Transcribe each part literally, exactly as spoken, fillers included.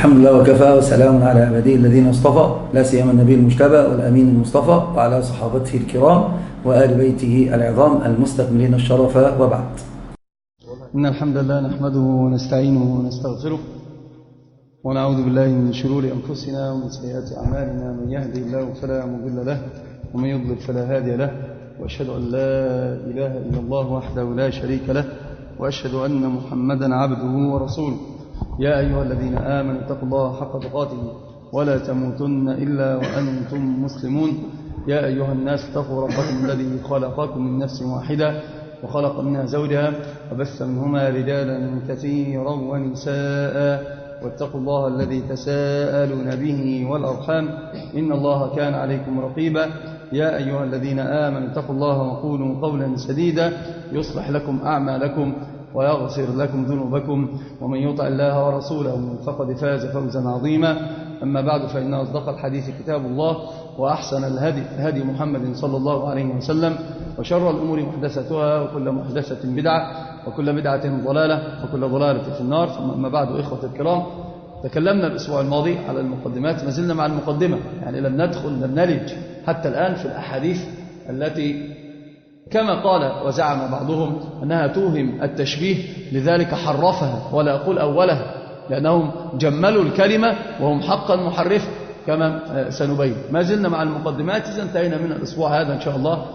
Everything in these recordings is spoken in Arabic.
الحمد لله وكفى وسلام على عباده الذين اصطفى، لا سيما النبي المجتبى والأمين المصطفى وعلى صحابته الكرام وآل بيته العظام المستكملين الشرف، وبعد. إن الحمد لله نحمده ونستعينه ونستغفره ونعوذ بالله من شرور أنفسنا ومن سيئات أعمالنا، من يهدي الله فلا مضل له ومن يضلل فلا هادي له، وأشهد أن لا إله إلا الله وحده لا شريك له، وأشهد أن محمدا عبده ورسوله. يا أيها الذين آمنوا اتقوا الله حق تقاته ولا تموتن إلا وأنتم مسلمون. يا أيها الناس اتقوا ربكم الذي خلقكم من نفس واحدة وخلق منها زوجها وبث منهما رجالا كثيرا ونساء، واتقوا الله الذي تساءلون به والأرحام إن الله كان عليكم رقيبا. يا أيها الذين آمنوا اتقوا الله وقولوا قولا سديدا يصلح لكم أعمالكم ويغفر لكم ذنوبكم، ومن يطع الله ورسوله فقد فاز فوزا عظيما. أما بعد، فإن أصدق الحديث كتاب الله، وأحسن الهدي هدي محمد صلى الله عليه وسلم، وشر الأمور محدثتها، وكل محدثة بدعة، وكل بدعة ضلالة، وكل ضلالة في النار. ثم أما بعد، إخوة الكرام، تكلمنا الأسبوع الماضي على المقدمات، ما زلنا مع المقدمة، يعني لم ندخل لم نلج حتى الآن في الأحاديث التي كما قال وزعم بعضهم أنها توهم التشبيه، لذلك حرفها ولا أقول أولها، لأنهم جملوا الكلمة وهم حقا محرف كما سنبين. ما زلنا مع المقدمات، إذا انتهينا من الأسبوع هذا إن شاء الله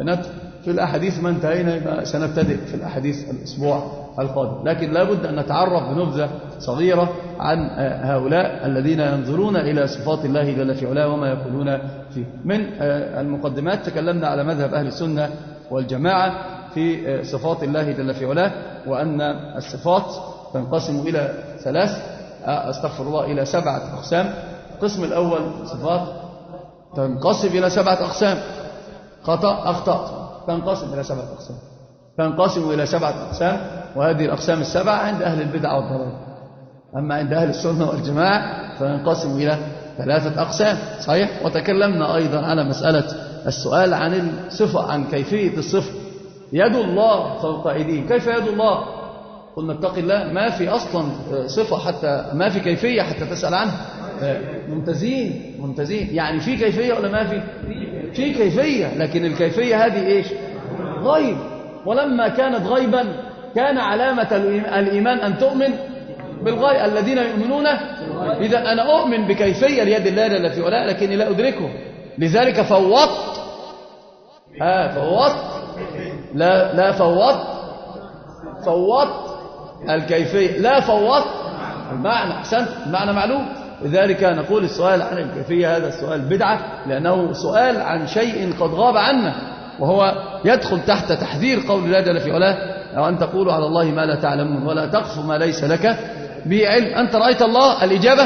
في الأحاديث، ما انتهينا سنبتدئ في الأحاديث الأسبوع القادم. لكن لا بد أن نتعرف بنبذة صغيرة عن هؤلاء الذين ينظرون إلى صفات الله جل في علاه وما يقولون فيه. من المقدمات تكلمنا على مذهب أهل السنة والجماعة في صفات الله جل في علاه، وأن الصفات تنقسم إلى ثلاث أستغفر الله إلى سبعة أقسام. القسم الأول صفات تنقسم إلى سبعة أقسام، خطأ أخطأت، تنقسم إلى سبعة أقسام تنقسم إلى سبعة أقسام وهذه الأقسام السبعة عند أهل البدع والضلال. أما عند أهل السنة والجماعة فينقسم إلى ثلاثة أقسام، صحيح. وتكلمنا أيضا على مسألة السؤال عن الصفة، عن كيفية الصفة. يد الله فوق أيديهم، كيف يد الله؟ قلنا اتق الله، ما في أصلا صفة حتى، ما في كيفية حتى تسأل عنها. ممتازين ممتازين يعني في كيفية ولا ما في؟ في كيفية، لكن الكيفية هذه إيش؟ غيب. ولما كانت غيبا كان علامة الإيمان أن تؤمن بالغيب. الذين يؤمنون، إذا أنا أؤمن بكيفية ليد الله جل في علاه لكني لا أدركه، لذلك فوضت ها فوضت لا لا فوضت فوضت الكيفية، لا فوضت المعنى. أحسنت، المعنى معلوم. لذلك نقول السؤال عن الكيفية هذا السؤال بدعة، لأنه سؤال عن شيء قد غاب عنا، وهو يدخل تحت تحذير قول الله جل في علاه: أو أن تقولوا على الله ما لا تعلمون ولا تقف ما ليس لك به علم. أنت رأيت الله؟ الإجابة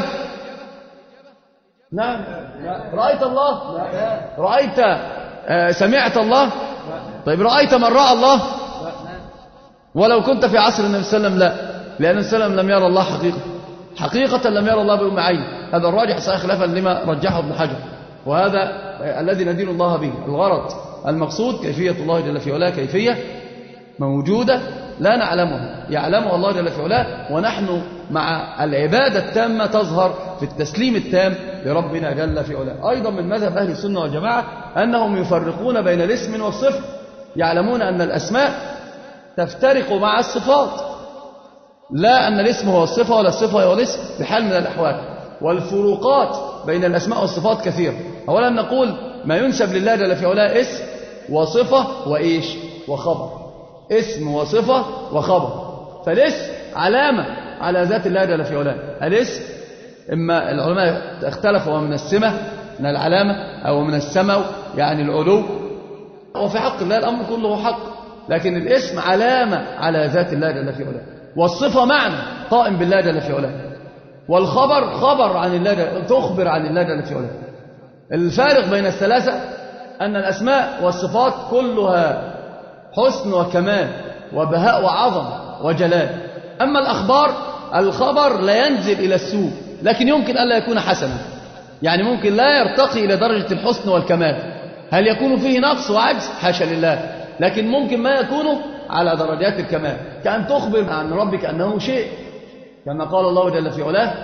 نعم. رأيت الله؟ رأيت آه سمعت الله؟ طيب رأيت من رأى الله؟ ولو كنت في عصر النبي صلى الله عليه وسلم لا، لأن النبي صلى الله عليه وسلم لم يرى الله حقيقة حقيقة لم يرى الله بأم عين. هذا الراجح صحيح خلافا لما رجحه ابن حجر، وهذا الذي ندين الله به. الغرض المقصود كيفية الله جل في علاه، كيفية موجودة لا نعلمها، يعلمها الله جل في علاه، ونحن مع العبادة التامة تظهر في التسليم التام لربنا جل في علاه. أيضا من مذهب أهل السنة والجماعة أنهم يفرقون بين الاسم والصفة، يعلمون أن الأسماء تفترق مع الصفات، لا أن الاسم هو الصفة ولا الصفة هو الاسم بحال من الأحوال. والفروقات بين الأسماء والصفات كثيرة. أولا نقول ما ينسب لله جل في علاه اسم وصفة وإيش وخبر، اسم وصفة وخبر. فالاسم علامة على ذات الله جل في علاه. الاسم إما العلماء اختلفوا من السمة من العلامة أو من السمو يعني العلو، وفي حق الله الأمر كله حق، لكن الاسم علامة على ذات الله جل في علاه، والصفة معنى قائم بالله جل في علاه، والخبر خبر عن الله جل، تخبر عن الله جل في علاه. الفارق بين الثلاثة أن الأسماء والصفات كلها حسن وكمال وبهاء وعظم وجلال. أما الأخبار، الخبر لا ينزل إلى السوء، لكن يمكن ألا يكون حسنا، يعني ممكن لا يرتقي إلى درجة الحسن والكمال. هل يكون فيه نقص وعجز؟ حاشا لله، لكن ممكن ما يكون على درجات الكمال، كأن تخبر عن ربك أنه شيء، كما قال الله جل في علاه: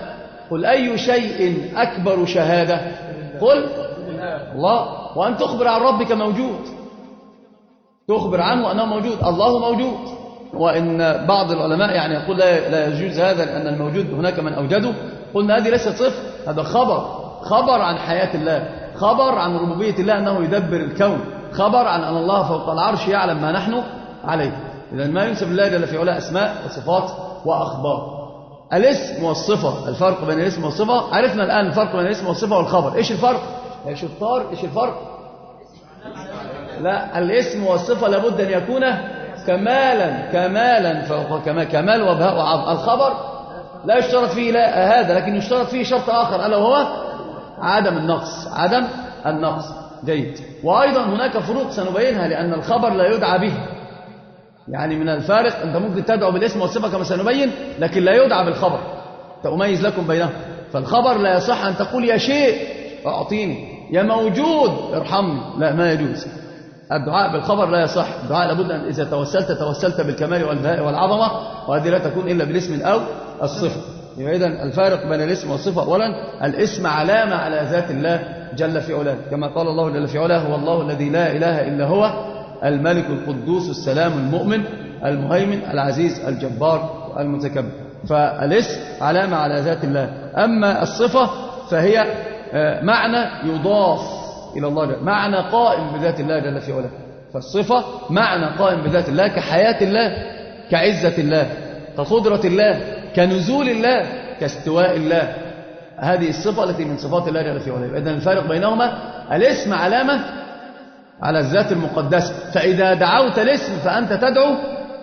قل أي شيء أكبر شهادة؟ قل الله. وأن تخبر عن ربك موجود، تخبر عنه أنه موجود، الله موجود. وإن بعض العلماء يعني يقول لا, لا يجوز هذا لأن الموجود هناك من أوجده. قلنا هذه ليست صفة، هذا خبر، خبر عن حياة الله، خبر عن ربوبية الله أنه يدبر الكون، خبر عن أن الله فوق العرش يعلم ما نحن عليه. إذا ما ينسب الله جل في علاه أسماء وصفات وأخبار. الاسم والصفة، الفرق بين الاسم والصفة. عرفنا الآن الفرق بين الاسم والصفة والخبر. إيش الفرق؟ يا شطار إيش الفرق؟ لا، الاسم والصفة لابد أن يكون كمالا، كمالا فوق كمال، كمال وبهاء وعظم. الخبر لا يشترط فيه لا هذا، لكن يشترط فيه شرط آخر ألا وهو عدم النقص، عدم النقص. جيد. وأيضا هناك فروق سنبينها، لأن الخبر لا يدعى به. يعني من الفارق أنت ممكن تدعو بالاسم والصفة كما سنبين، لكن لا يدعى بالخبر، تأميز لكم بينهم. فالخبر لا يصح أن تقول يا شيء أعطيني، يا موجود ارحمني، لا، ما يجوز. الدعاء بالخبر لا يصح. الدعاء لابد أن إذا توسلت توسلت بالكمال والبهاء والعظمة، وهذه لا تكون إلا بالاسم أو الصفة. إذن الفارق بين الاسم والصفة: أولا الاسم علامة على ذات الله جل في علاه، كما قال الله جل في علاه: هو الله الذي لا إله إلا هو الملك القدوس السلام المؤمن المهيمن العزيز الجبار المتكبر. فالاسم علامة على ذات الله. أما الصفة فهي معنى يضاف إلى الله جل، معنى قائم بذات الله جل في علاه. فالصفة معنى قائم بذات الله، كحياة الله، كعزة الله، كقدرة الله، كنزول الله، كاستواء الله. هذه الصفة التي من صفات الله جل في علاه. إذن الفارق بينهما: الاسم علامة على الذات المقدسة، فإذا دعوت الاسم فأنت تدعو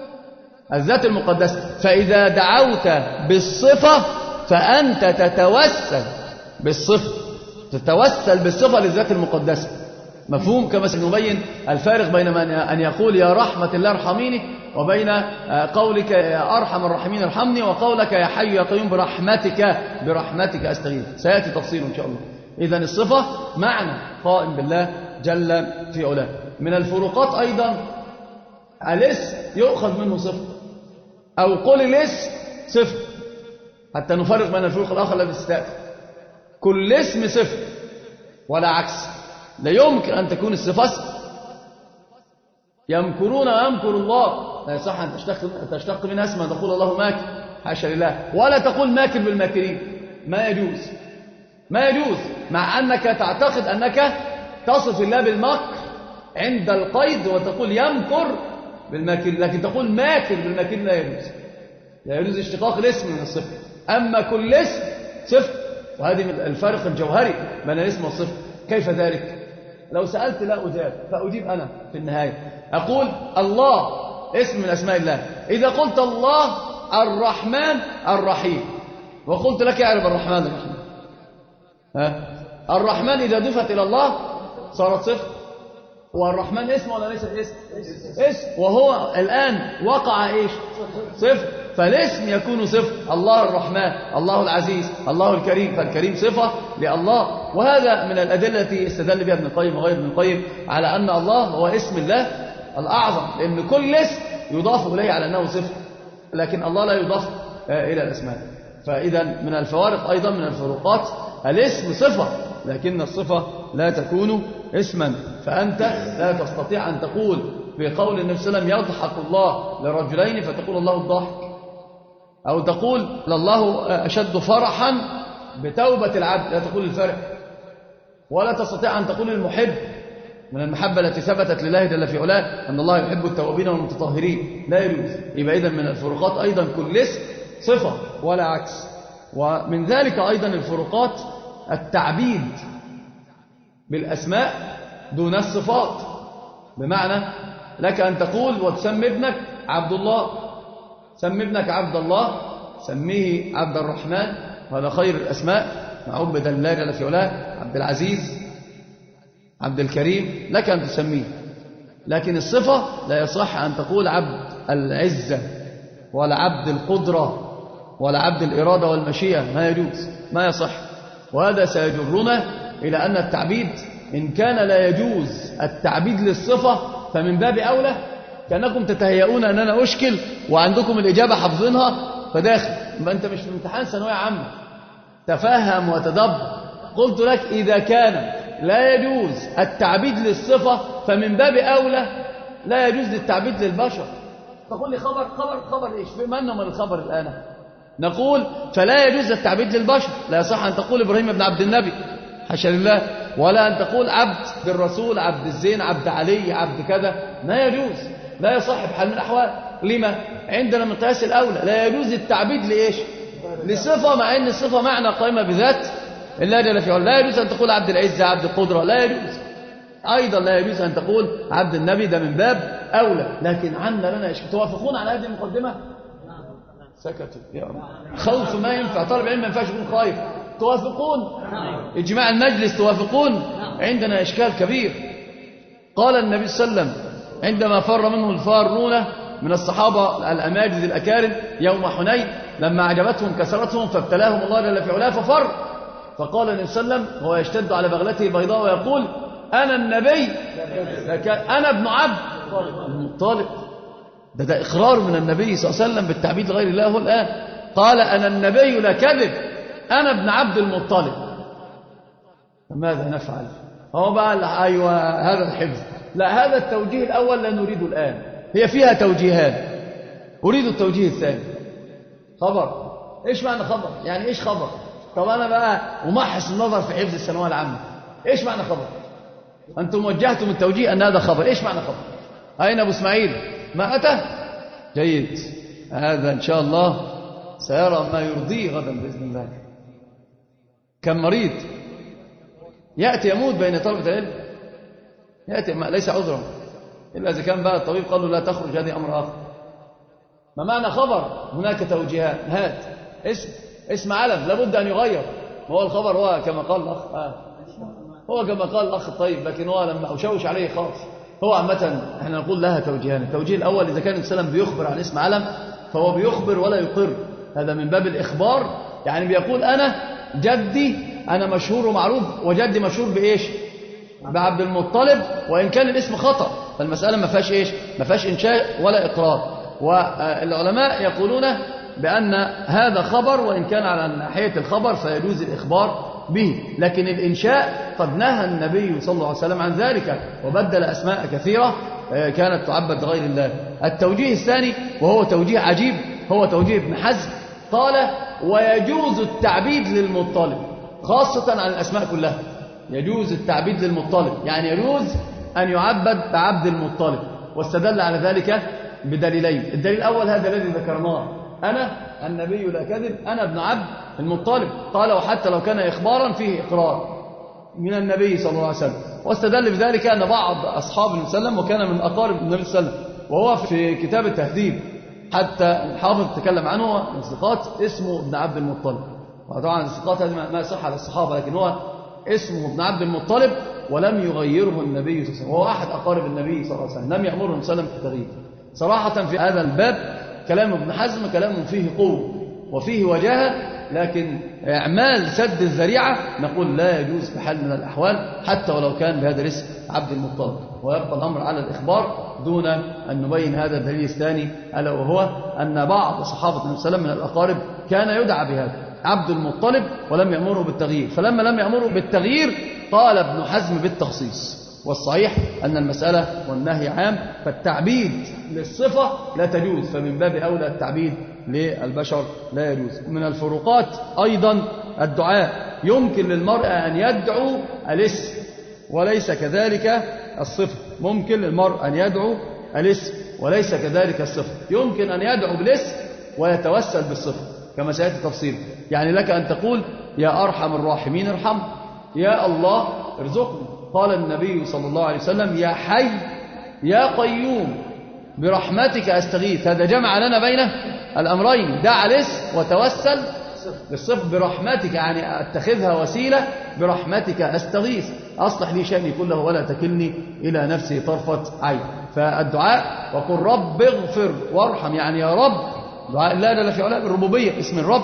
الذات المقدسة، فإذا دعوت بالصفة فأنت تتوسل بالصفة، تتوسل بالصفة للذات المقدسة. مفهوم؟ كما سنبين الفارق بين أن يقول يا رحمة الله ارحميني، وبين قولك يا أرحم الراحمين ارحمني، وقولك يا حي يا قيوم برحمتك برحمتك أستغيث. سيأتي تفصيل إن شاء الله. إذن الصفة معنى قائم بالله جل في علاه. من الفروقات أيضا الاسم يؤخذ منه صفة، أو قل الاسم صفة، حتى نفرق بين الفروق الآخر الذي ستأتي. كل اسم صفة ولا عكس. لا يمكن أن تكون الصفة اسم. يمكرون ويمكر الله، لا يصح أن تشتق, تشتق من اسم تقول الله ماكر، حاشا لله. ولا تقول ماكر بالماكرين، ما يجوز، ما يجوز، مع أنك تعتقد أنك تصف الله بالمكر عند القيد وتقول يمكر بالماكر، لكن تقول ماكر بالماكر لا يجوز. لا يجوز اشتقاق الاسم من الصفة. أما كل اسم صفة، وهذه من الفارق الجوهري بين الاسم والصفة. كيف ذلك؟ لو سألت لا أجاب، فأجيب أنا في النهاية. أقول الله اسم من أسماء الله. إذا قلت الله الرحمن الرحيم، وقلت لك اعرف الرحمن الرحيم، ها؟ الرحمن إذا ضفت إلى الله صارت صفة. والرحمن اسم ولا ليس اسم؟ اسم. وهو الآن وقع إيش؟ صفة. فالاسم يكون صفة. الله الرحمن، الله العزيز، الله الكريم، فالكريم صفة لله. وهذا من الأدلة التي استدل بها ابن القيم وغير ابن القيم على أن الله هو اسم الله الأعظم، لأن كل اسم يضاف إليه على أنه صفة، لكن الله لا يضاف إلى الأسماء. فإذا من الفوارق أيضا من الفروقات الاسم صفة، لكن الصفة لا تكون اسما. فأنت لا تستطيع أن تقول في قول النبي صلى الله عليه وسلم يضحك الله لرجلين فتقول الله الضاحك، أو تقول لله أشد فرحا بتوبة العبد، لا تقول الفرح. ولا تستطيع أن تقول المحب من المحبة التي ثبتت لله جل في علاه أن الله يحب التوابين والمتطهرين، لا يجوز. يبقى إذن من الفروقات أيضا كل اسم صفة ولا عكس. ومن ذلك أيضا الفروقات التعبيد بالأسماء دون الصفات، بمعنى لك أن تقول وتسمي ابنك عبد الله، سمي ابنك عبد الله، سميه عبد الرحمن، هذا خير الأسماء، معبدا لله جل في علاه، عبد العزيز، عبد الكريم، لك أن تسميه. لكن الصفة لا يصح أن تقول عبد العزة ولا عبد القدرة ولا عبد الإرادة والمشيئة، ما يجوز، ما يصح. وهذا سيجرنا إلى أن التعبيد إن كان لا يجوز التعبيد للصفة فمن باب أولى. كأنكم تتهيئون أن أنا أشكل وعندكم الإجابة حافظينها فداخل، ما أنت مش في امتحان ثانوية عامة، تفهم وتدبر. قلت لك إذا كان لا يجوز التعبيد للصفة فمن باب أولى لا يجوز للتعبيد للبشر. تقول لي خبر خبر خبر إيش؟ فما أنه من الخبر الآن نقول فلا يجوز التعبيد للبشر. لا يصح أن تقول إبراهيم بن عبد النبي حاشا لله، ولا أن تقول عبد بالرسول، عبد الزين، عبد علي، عبد كذا، لا يجوز، لا يصح بحال من الأحوال. لما؟ عندنا من قياس الأولى لا يجوز التعبيد لإيش؟ لصفة، مع أن الصفة معنى قائمة بذات الله جل في علاه. لا يجوز أن تقول عبد العزة، عبد القدرة، لا يجوز. أيضا لا يجوز أن تقول عبد النبي، ده من باب أولى. لكن عنا لنا إيش؟ توافقون على هذه المقدمة؟ سكتوا يا رب. خوف ما ينفع، طالب علم ما ينفعش يكون خايف. توافقون؟ إجماع المجلس توافقون؟ عندنا إشكال كبير. قال النبي صلى الله عليه وسلم عندما فر منه الفارون من الصحابة الأماجد الأكارم يوم حنين لما أعجبتهم كثرتهم فابتلاهم الله جل في علاه ففر، فقال النبي صلى الله عليه وسلم وهو يشتد على بغلته بيضاء ويقول أنا النبي، أنا ابن عبد المطلب. ده, ده إقرار من النبي صلى الله عليه وسلم بالتعبيد لغير الله. هو الآن قال أنا النبي لا كذب، أنا ابن عبد المطلب. فماذا نفعل؟ هو بقى أيوة هذا الحفظ. لا، هذا التوجيه الأول لا نريده الآن، هي فيها توجيهات، أريد التوجيه الثاني. خبر، إيش معنى خبر؟ يعني إيش خبر؟ طب أنا بقى أمحص النظر في حفظ الثانوية العامة، إيش معنى خبر؟ أنتم وجهتم التوجيه أن هذا خبر، إيش معنى خبر؟ أين أبو إسماعيل؟ ما أتى؟ جيد، هذا إن شاء الله سيرى ما يرضيه غدا بإذن الله. كم مريض يأتي يموت بين طلبة العلم، يأتي ليس عذرا إلا إذا كان بقى الطبيب قال له لا تخرج، هذه أمر آخر. ما معنى خبر؟ هناك توجيهات. هات اسم اسم علم لابد أن يغير. هو الخبر هو كما قال الأخ آه. هو كما قال الأخ الطيب، لكن هو لما أشوش عليه خاص. هو عامة احنا نقول لها توجيهان. التوجيه الأول إذا كان الإنسان بيخبر عن اسم علم فهو بيخبر ولا يقر، هذا من باب الإخبار، يعني بيقول أنا جدي أنا مشهور ومعروف، وجدي مشهور بإيش؟ بعبد المطلب، وإن كان الاسم خطأ فالمسألة ما فيهاش إيش؟ ما فيهاش إنشاء ولا إقرار. والعلماء يقولون بأن هذا خبر، وإن كان على ناحية الخبر فيجوز الإخبار به، لكن الإنشاء قد نهى النبي صلى الله عليه وسلم عن ذلك وبدل أسماء كثيرة كانت تعبد غير الله. التوجيه الثاني وهو توجيه عجيب هو توجيه ابن حزم، قال ويجوز التعبيد للمطلب خاصة عن الأسماء كلها. يجوز التعبيد للمطلب، يعني يجوز أن يعبد بعبد المطلب، واستدل على ذلك بدليلين. الدليل الأول هذا الذي ذكرناه، أنا النبي لا كذب، أنا ابن عبد المطلب. قال وحتى لو كان إخبارا فيه إقرار من النبي صلى الله عليه وسلم، واستدل بذلك أن بعض أصحاب النبي صلى الله عليه وسلم وكان من أقارب النبي صلى الله عليه وسلم، وهو في كتاب التهذيب حتى الحافظ تكلم عنه من الثقات اسمه ابن عبد المطلب. وطبعا الثقات هذه ما يصح على الصحابة، لكن هو اسمه ابن عبد المطلب ولم يغيره النبي صلى الله عليه وسلم، وهو أحد أقارب النبي صلى الله عليه وسلم، لم يأمره النبي صلى الله عليه وسلم بالتغيير. صراحة في هذا الباب كلام ابن حزم كلام فيه قوة وفيه وجاهة، لكن إعمال سد الذريعة نقول لا يجوز بحال من الأحوال حتى ولو كان بهذا الاسم عبد المطلب، ويبقى الأمر على الإخبار دون أن نبين هذا الدليل الثاني، ألا وهو أن بعض صحابة النبي صلى الله عليه وسلم من الأقارب كان يدعى بهذا عبد المطلب ولم يأمره بالتغيير، فلما لم يأمره بالتغيير قال ابن حزم بالتخصيص. والصحيح أن المسألة والنهي عام، فالتعبيد للصفة لا تجوز، فمن باب أولى التعبيد للبشر لا يجوز. من الفروقات أيضا الدعاء، يمكن للمرء أن يدعو الاسم وليس كذلك الصفة، ممكن للمرء أن يدعو الاسم وليس كذلك الصفة، يمكن أن يدعو بالاسم ويتوسل بالصفة كما سيأتي تفصيل. يعني لك أن تقول يا أرحم الراحمين ارحم، يا الله ارزقني. قال النبي صلى الله عليه وسلم يا حي يا قيوم برحمتك أستغيث، هذا جمع لنا بين الأمرين، دع الاسم وتوسل بالصفة. برحمتك يعني أتخذها وسيلة، برحمتك أستغيث، أصلح لي شأني كله ولا تكلني إلى نفسي طرفة عين. فالدعاء وقل رب اغفر وارحم، يعني يا رب، دعاء الله جل في علاه بالربوبية اسم الرب،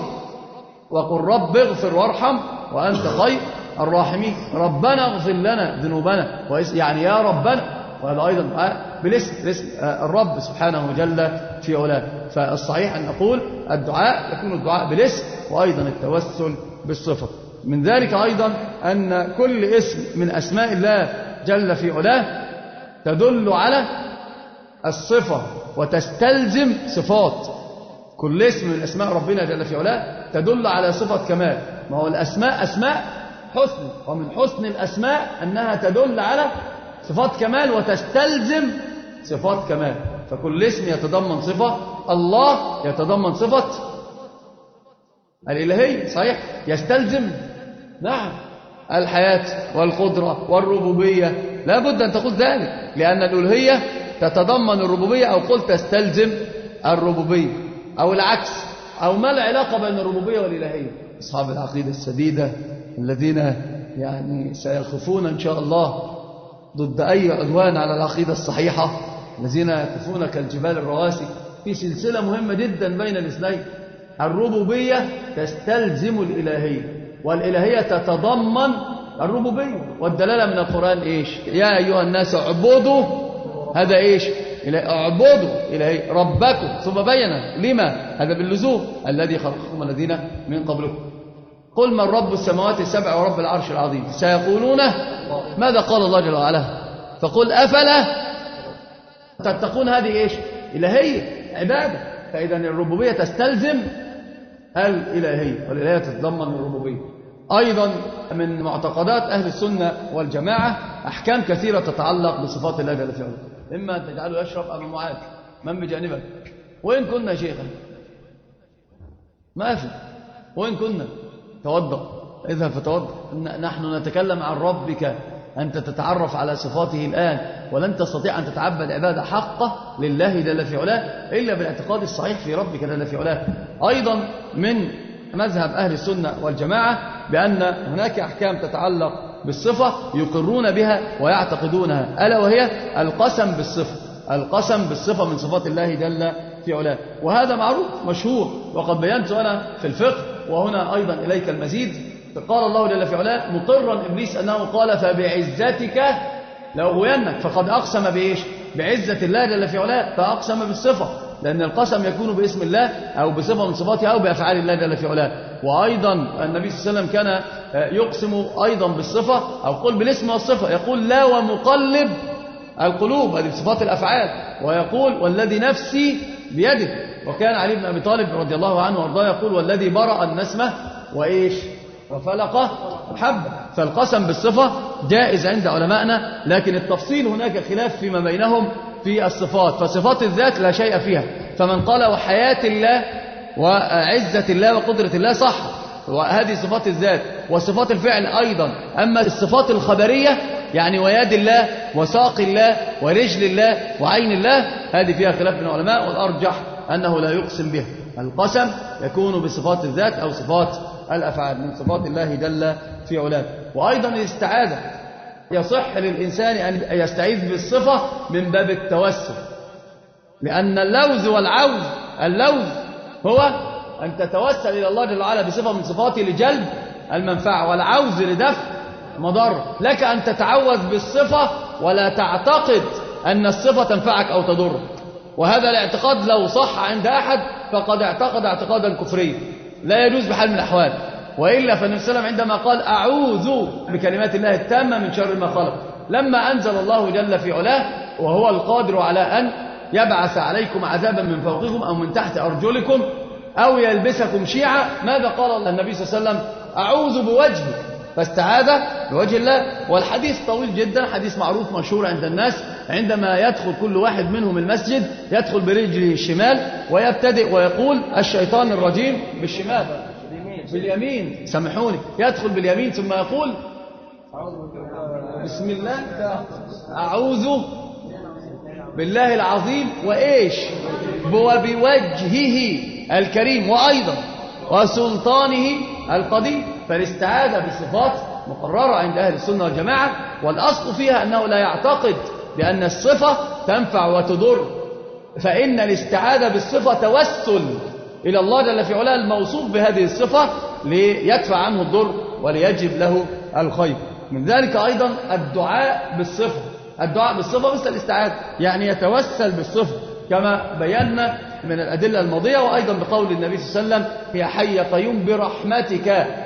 وقل رب اغفر وارحم وأنت خير الراحمين، ربنا اغفر لنا ذنوبنا، يعني يا ربنا، وهذا أيضا دعاء بالاسم، بالاسم الرب سبحانه جل في علاه. فالصحيح أن نقول الدعاء يكون الدعاء بالاسم، وأيضا التوسل بالصفة. من ذلك أيضا أن كل اسم من أسماء الله جل في علاه تدل على الصفة وتستلزم صفات. كل اسم من أسماء ربنا جل في علاه تدل على صفة كمال. ما هو الأسماء أسماء حسن، ومن حسن الأسماء أنها تدل على صفات كمال وتستلزم صفات كمال. فكل اسم يتضمن صفة. الله يتضمن صفة الإلهية، صحيح، يستلزم نعم الحياة والقدرة والربوبية، لا بد أن تقول ذلك، لأن الألوهية تتضمن الربوبية، أو قل تستلزم الربوبية، أو العكس، أو ما العلاقة بين الربوبية والإلهية. أصحاب العقيدة السديدة الذين يعني سيخفون إن شاء الله ضد أي عدوان على العقيدة الصحيحة، الذين يقفون كالجبال الرواسي في سلسلة مهمة جدا بين الاثنين. الربوبية تستلزم الإلهية، والإلهية تتضمن الربوبية. والدلالة من القرآن إيش؟ يا أيها الناس اعبدوا، هذا إيش؟ اعبدوا إلهي ربكم، ثم بين لما هذا باللزوم الذي خلقكم الذين من قبلكم. قل من رب السماوات السبع ورب العرش العظيم، سيقولون ماذا قال الله جل وعلا؟ فقل أفلا تتقون. هذه إيش؟ إلهية، عبادة. فإذا الربوبية تستلزم الإلهية، والإلهية تتضمن الربوبية. أيضا من معتقدات أهل السنة والجماعة أحكام كثيرة تتعلق بصفات الله جل وعلا. إما أن تجعله يشرب أبا معاذ، من بجانبك؟ وإن كنا شيخا ما في، وإن كنا توضأ، اذهب فتوضأ. نحن نتكلم عن ربك، أنت تتعرف على صفاته الآن، ولن تستطيع أن تتعبد عبادة حقة لله جل في علاه إلا بالاعتقاد الصحيح في ربك جل في علاه. أيضا من مذهب أهل السنة والجماعة بأن هناك أحكام تتعلق بالصفة يقرون بها ويعتقدونها، ألا وهي القسم بالصفة. القسم بالصفة من صفات الله جل في علاه، وهذا معروف مشهور، وقد بينت أنا في الفقه، وهنا أيضا إليك المزيد. قال الله جل في علاه مقرا إبليس أنه قال فبعزتك لأغوينك، فقد أقسم بإيش؟ بعزة الله جل في علاه، فأقسم بالصفة، لأن القسم يكون باسم الله أو بصفة من صفاته أو بأفعال الله جل في علاه. وأيضا النبي صلى الله عليه وسلم كان يقسم أيضا بالصفة، أو قل بالاسم والصفة، يقول لا ومقلب القلوب، هذه بصفات الأفعال، ويقول والذي نفسي بيده. وكان علي بن أبي طالب رضي الله عنه وارضاه يقول والذي برأ النسمة وإيش وفلقه حبة. فالقسم بالصفة جائز عند علمائنا، لكن التفصيل هناك خلاف فيما بينهم في الصفات. فصفات الذات لا شيء فيها، فمن قال وحياة الله وعزة الله وقدرة الله صح، وهذه صفات الذات. وصفات الفعل أيضا. أما الصفات الخبرية يعني ويد الله وساق الله ورجل الله وعين الله، هذه فيها خلاف من العلماء، والأرجح أنه لا يقسم بها. القسم يكون بصفات الذات أو صفات الأفعال من صفات الله جل في علاه. وأيضا الاستعاذة يصح للإنسان أن يستعيذ بالصفة من باب التوسل، لأن اللوز والعوز، اللوز هو أن تتوسل إلى الله جل وعلا بصفة من صفاته لجلب المنفعة، والعوز لدفع مضر. لك أن تتعوذ بالصفة ولا تعتقد أن الصفة تنفعك أو تضرك، وهذا الاعتقاد لو صح عند أحد فقد اعتقد اعتقادا كفريا لا يجوز بحال من الأحوال. وإلا فالنبي صلى الله عليه وسلم عندما قال أعوذ بكلمات الله التامة من شر ما خلق، لما أنزل الله جل في علاه وهو القادر على أن يبعث عليكم عذابا من فوقكم أو من تحت أرجلكم أو يلبسكم شيعا، ماذا قال النبي صلى الله عليه وسلم؟ أعوذ بوجهه، فاستعاذ بوجه الله. والحديث طويل جدا، حديث معروف مشهور عند الناس، عندما يدخل كل واحد منهم المسجد يدخل برجله الشمال ويبتدئ ويقول الشيطان الرجيم بالشمال باليمين، سامحوني، يدخل باليمين ثم يقول بسم الله أعوذ بالله العظيم وإيش وبوجهه الكريم وأيضا وسلطانه القديم. فالاستعاذة بصفات مقررة عند أهل السنة والجماعة، والأصل فيها أنه لا يعتقد بأن الصفة تنفع وتضر، فإن الاستعاذة بالصفة توسل إلى الله جل في علاه الموصوف بهذه الصفة ليدفع عنه الضر وليجب له الخير. من ذلك أيضا الدعاء بالصفة. الدعاء بالصفة مثل الاستعاذة، يعني يتوسل بالصفة كما بينا من الأدلة الماضية، وأيضا بقول النبي صلى الله عليه وسلم يا حي قيوم برحمتك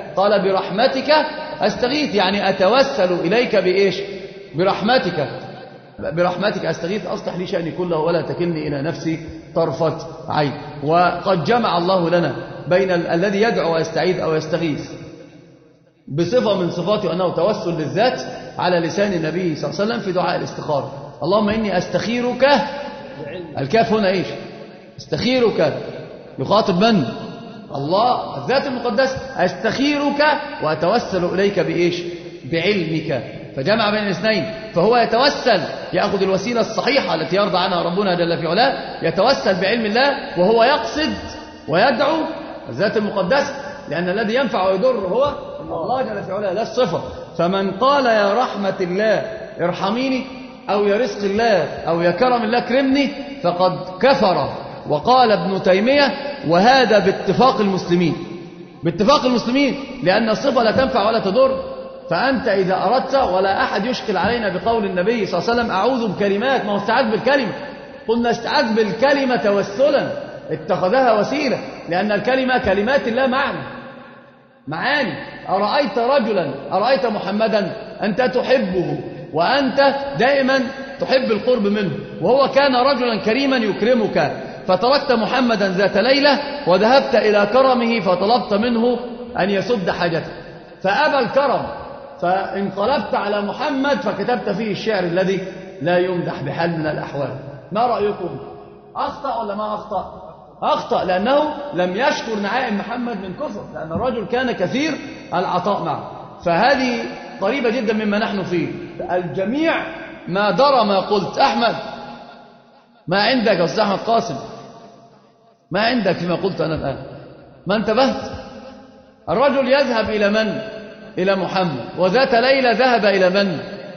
قال برحمتك أستغيث، يعني أتوسل إليك بإيش؟ برحمتك، برحمتك أستغيث، أصلح لي شأني كله ولا تكلني إلى نفسي طرفة عين. وقد جمع الله لنا بين ال الذي يدعو ويستعيذ أو يستغيث بصفة من صفاته أنه توسل للذات على لسان النبي صلى الله عليه وسلم في دعاء الاستخارة. اللهم إني أستخيرك، الكاف هنا إيش؟ استخيرك يخاطب من؟ الله الذات المقدسة. أستخيرك وأتوسل إليك بإيش؟ بعلمك، فجمع بين الاثنين. فهو يتوسل، يأخذ الوسيلة الصحيحة التي يرضى عنها ربنا جل في علاه، يتوسل بعلم الله وهو يقصد ويدعو الذات المقدسة، لأن الذي ينفع ويضر هو الله جل في علاه لا الصفة. فمن قال يا رحمة الله ارحميني، أو يا رزق الله، أو يا كرم الله كرمني، فقد كفر. وقال ابن تيمية وهذا باتفاق المسلمين، باتفاق المسلمين، لأن الصفة لا تنفع ولا تضر. فأنت إذا أردت، ولا أحد يشكل علينا بقول النبي صلى الله عليه وسلم أعوذ بكلمات، ما هو استعاذ بالكلمة، قلنا استعاذ بالكلمة توسلا، اتخذها وسيلة، لأن الكلمة كلمات الله معنى معاني. أرأيت رجلا، أرأيت محمدا أنت تحبه وأنت دائما تحب القرب منه، وهو كان رجلا كريما يكرمك، فتركت محمدا ذات ليلة وذهبت إلى كرمه فطلبت منه أن يسد حاجتك، فأبى الكرم، فانقلبت على محمد فكتبت فيه الشعر الذي لا يمدح بحال من الأحوال. ما رأيكم؟ أخطأ ولا ما أخطأ؟ أخطأ، لأنه لم يشكر نعائم محمد من كفر، لأن الرجل كان كثير العطاء معه. فهذه قريبة جدا مما نحن فيه. الجميع ما درى ما قلت. أحمد، ما عندك يا أستاذ أحمد قاسم؟ ما عندك فيما قلت أنا الآن؟ ما انتبهت؟ الرجل يذهب إلى من؟ إلى محمد، وذات ليلة ذهب إلى من؟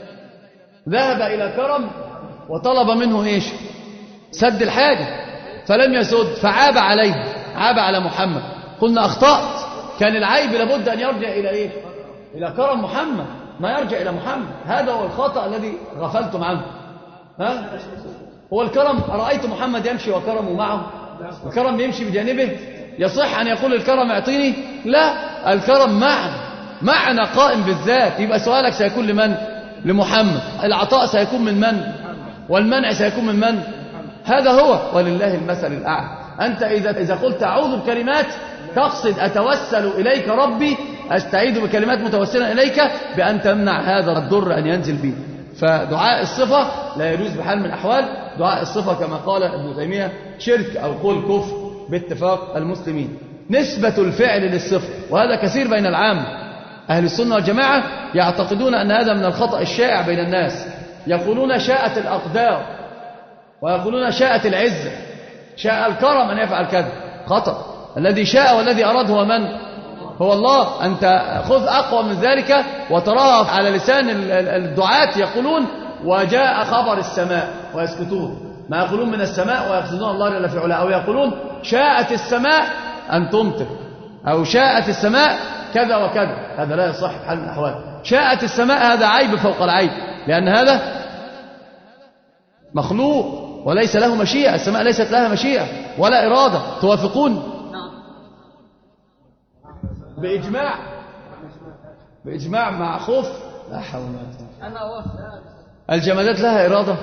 ذهب إلى كرم وطلب منه إيش؟ سد الحاجة، فلم يسد، فعاب عليه، عاب على محمد. قلنا أخطأت، كان العيب لابد أن يرجع إلى إيه؟ إلى كرم محمد، ما يرجع إلى محمد. هذا هو الخطأ الذي غفلتم عنه. ها؟ هو الكرم، أرأيت محمد يمشي وكرمه معه؟ الكرم يمشي بجانبه؟ يصح أن يقول الكرم اعطيني؟ لا، الكرم معنى، معنى قائم بالذات. يبقى سؤالك سيكون لمن؟ لمحمد. العطاء سيكون من من؟ والمنع سيكون من من؟ هذا هو، ولله المثل الأعلى. أنت إذا إذا قلت أعوذ بكلمات تقصد أتوسل إليك ربي، أستعيذ بكلمات متوسلا إليك بأن تمنع هذا الضر أن ينزل بي. فدعاء الصفة لا يجوز بحال من الأحوال. دعاء الصفة كما قال ابن تيمية شرك أو قول كفر باتفاق المسلمين. نسبة الفعل للصفة، وهذا كثير بين العام. أهل السنة والجماعة يعتقدون أن هذا من الخطأ الشائع بين الناس. يقولون شاءت الأقدار، ويقولون شاءت العزة، شاء الكرم أن يفعل كذا. خطأ. الذي شاء والذي أراد هو من؟ هو الله. أنت خذ أقوى من ذلك وتراها على لسان الدعاة يقولون وجاء خبر السماء ويسكتون، ما يقولون من السماء ويقصدون الله جل في علاه، أو يقولون شاءت السماء أن تمطر، أو شاءت السماء كذا وكذا. هذا لا يصح بحال من الأحوال. شاءت السماء هذا عيب فوق العيب، لأن هذا مخلوق وليس له مشيئة. السماء ليست لها مشيئة ولا إرادة. توافقون؟ بإجماع، بإجماع مع خوف. لا حول ولا قوة. الجمادات لها إرادة؟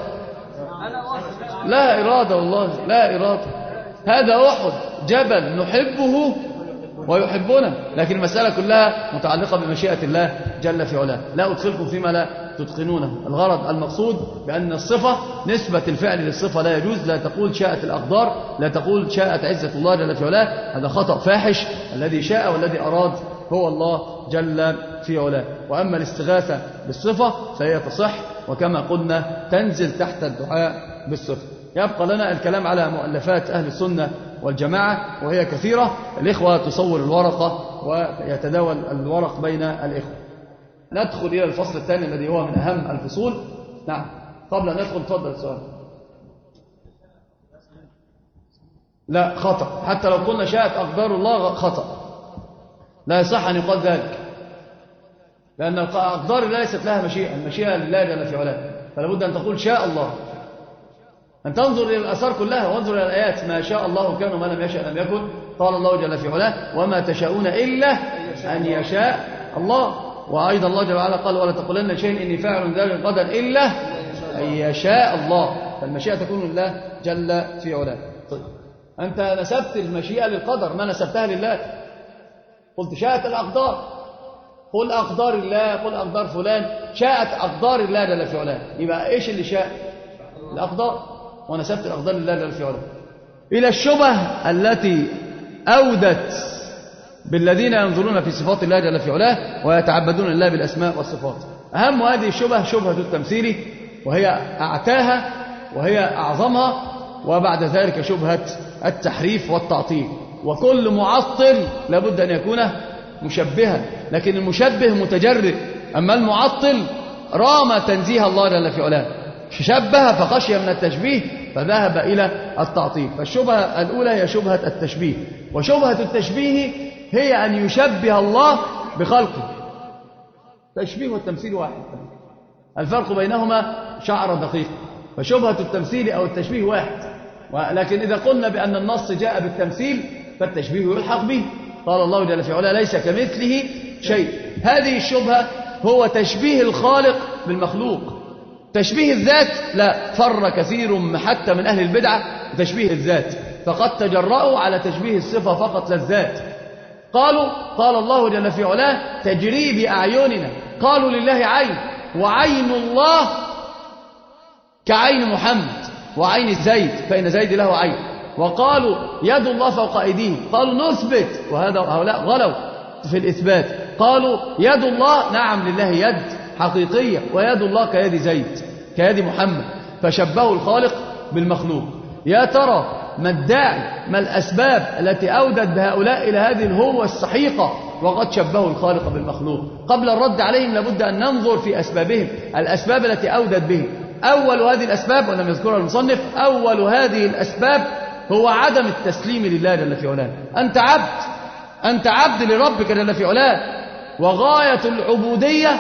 لا إرادة، والله لا إرادة. هذا أحد جبل نحبه ويحبنا، لكن المسألة كلها متعلقة بمشيئة الله جل في علاه. لا أدخلكم فيما لا تتقنونه. الغرض المقصود بأن الصفة نسبة الفعل للصفة لا يجوز. لا تقول شاءت الأقدار، لا تقول شاءت عزة الله جل في علاه، هذا خطأ فاحش. الذي شاء والذي أراد هو الله جل في علاه. وأما الاستغاثة بالصفة فهي تصح، وكما قلنا تنزل تحت الدعاء بالصفة. يبقى لنا الكلام على مؤلفات أهل السنة والجماعة، وهي كثيرة. الإخوة تصور الورقة ويتداول الورق بين الإخوة. ندخل إلى الفصل الثاني الذي هو من أهم الفصول. نعم، قبل أن ندخل تفضل السؤال. لا، خطأ. حتى لو قلنا شاءت أقدار الله خطأ، لا يصح أن يقال ذلك، لأن الأقدار ليست لها مشيئة. المشيئة لله جل في علاه، فلا بد أن تقول شاء الله، أن تنظر إلى الآثار كلها وانظر إلى الآيات. ما شاء الله كان وما لم يشاء لم يكن. قال الله جل في علاه وما تشاءون إلا أن يشاء الله. وأيضا الله جل وعلا قال ولا تقولن شيء إني فاعل ذلك غدا إلا أن يشاء الله، فالمشيئة تكون لله جل في علاه. طيب أنت نسبت المشيئة للقدر، ما نسبتها لله. قلت شاءت الأقدار، قل أقدار الله، قل أقدار فلان، شاءت أقدار الله جل في علاه. يبقى إيش اللي شاء؟ الأقدار، ونسبت الأقدار لله جل في علاه. إلى الشبه التي أودت بالذين ينظرون في صفات الله جل في علاه ويتعبدون الله بالأسماء والصفات. أهم هذه الشبه شبهة التمثيل، وهي أعتاها وهي أعظمها، وبعد ذلك شبهة التحريف والتعطيل. وكل معطل لابد أن يكون مشبها، لكن المشبه متجرئ، أما المعطل رام تنزيه الله جل في علاه، شبه فخشي من التشبيه فذهب إلى التعطيل. فالشبهة الأولى هي شبهة التشبيه، وشبهة التشبيه هي أن يشبه الله بخلقه. تشبيه والتمثيل واحد، الفرق بينهما شعر دقيق. فشبهة التمثيل أو التشبيه واحد، ولكن إذا قلنا بأن النص جاء بالتمثيل فالتشبيه يلحق به. قال الله جل في علاه ليس كمثله شيء. هذه الشبهة هو تشبيه الخالق بالمخلوق. تشبيه الذات لا، فر كثير حتى من أهل البدعة تشبيه الذات، فقد تجرأوا على تشبيه الصفة فقط للذات. قالوا قال الله جل في علاه تجري بأعيننا، قالوا لله عين، وعين الله كعين محمد وعين زيد فإن زيد له عين. وقالوا يد الله فوق أيديه، قالوا نثبت، وهذا هؤلاء غلوا في الإثبات. قالوا يد الله نعم لله يد حقيقية، ويد الله كيد زيد كيد محمد، فشبهوا الخالق بالمخلوق. يا ترى ما الداعي، ما الأسباب التي أودت بهؤلاء إلى هذه الهوة السحيقة وقد شبهوا الخالق بالمخلوق؟ قبل الرد عليهم لابد أن ننظر في أسبابهم، الأسباب التي أودت بهم. أول هذه الأسباب، ولم يذكرها المصنف، أول هذه الأسباب هو عدم التسليم لله جل في علاه. أنت عبد، أنت عبد لربك جل في علاه، وغاية العبودية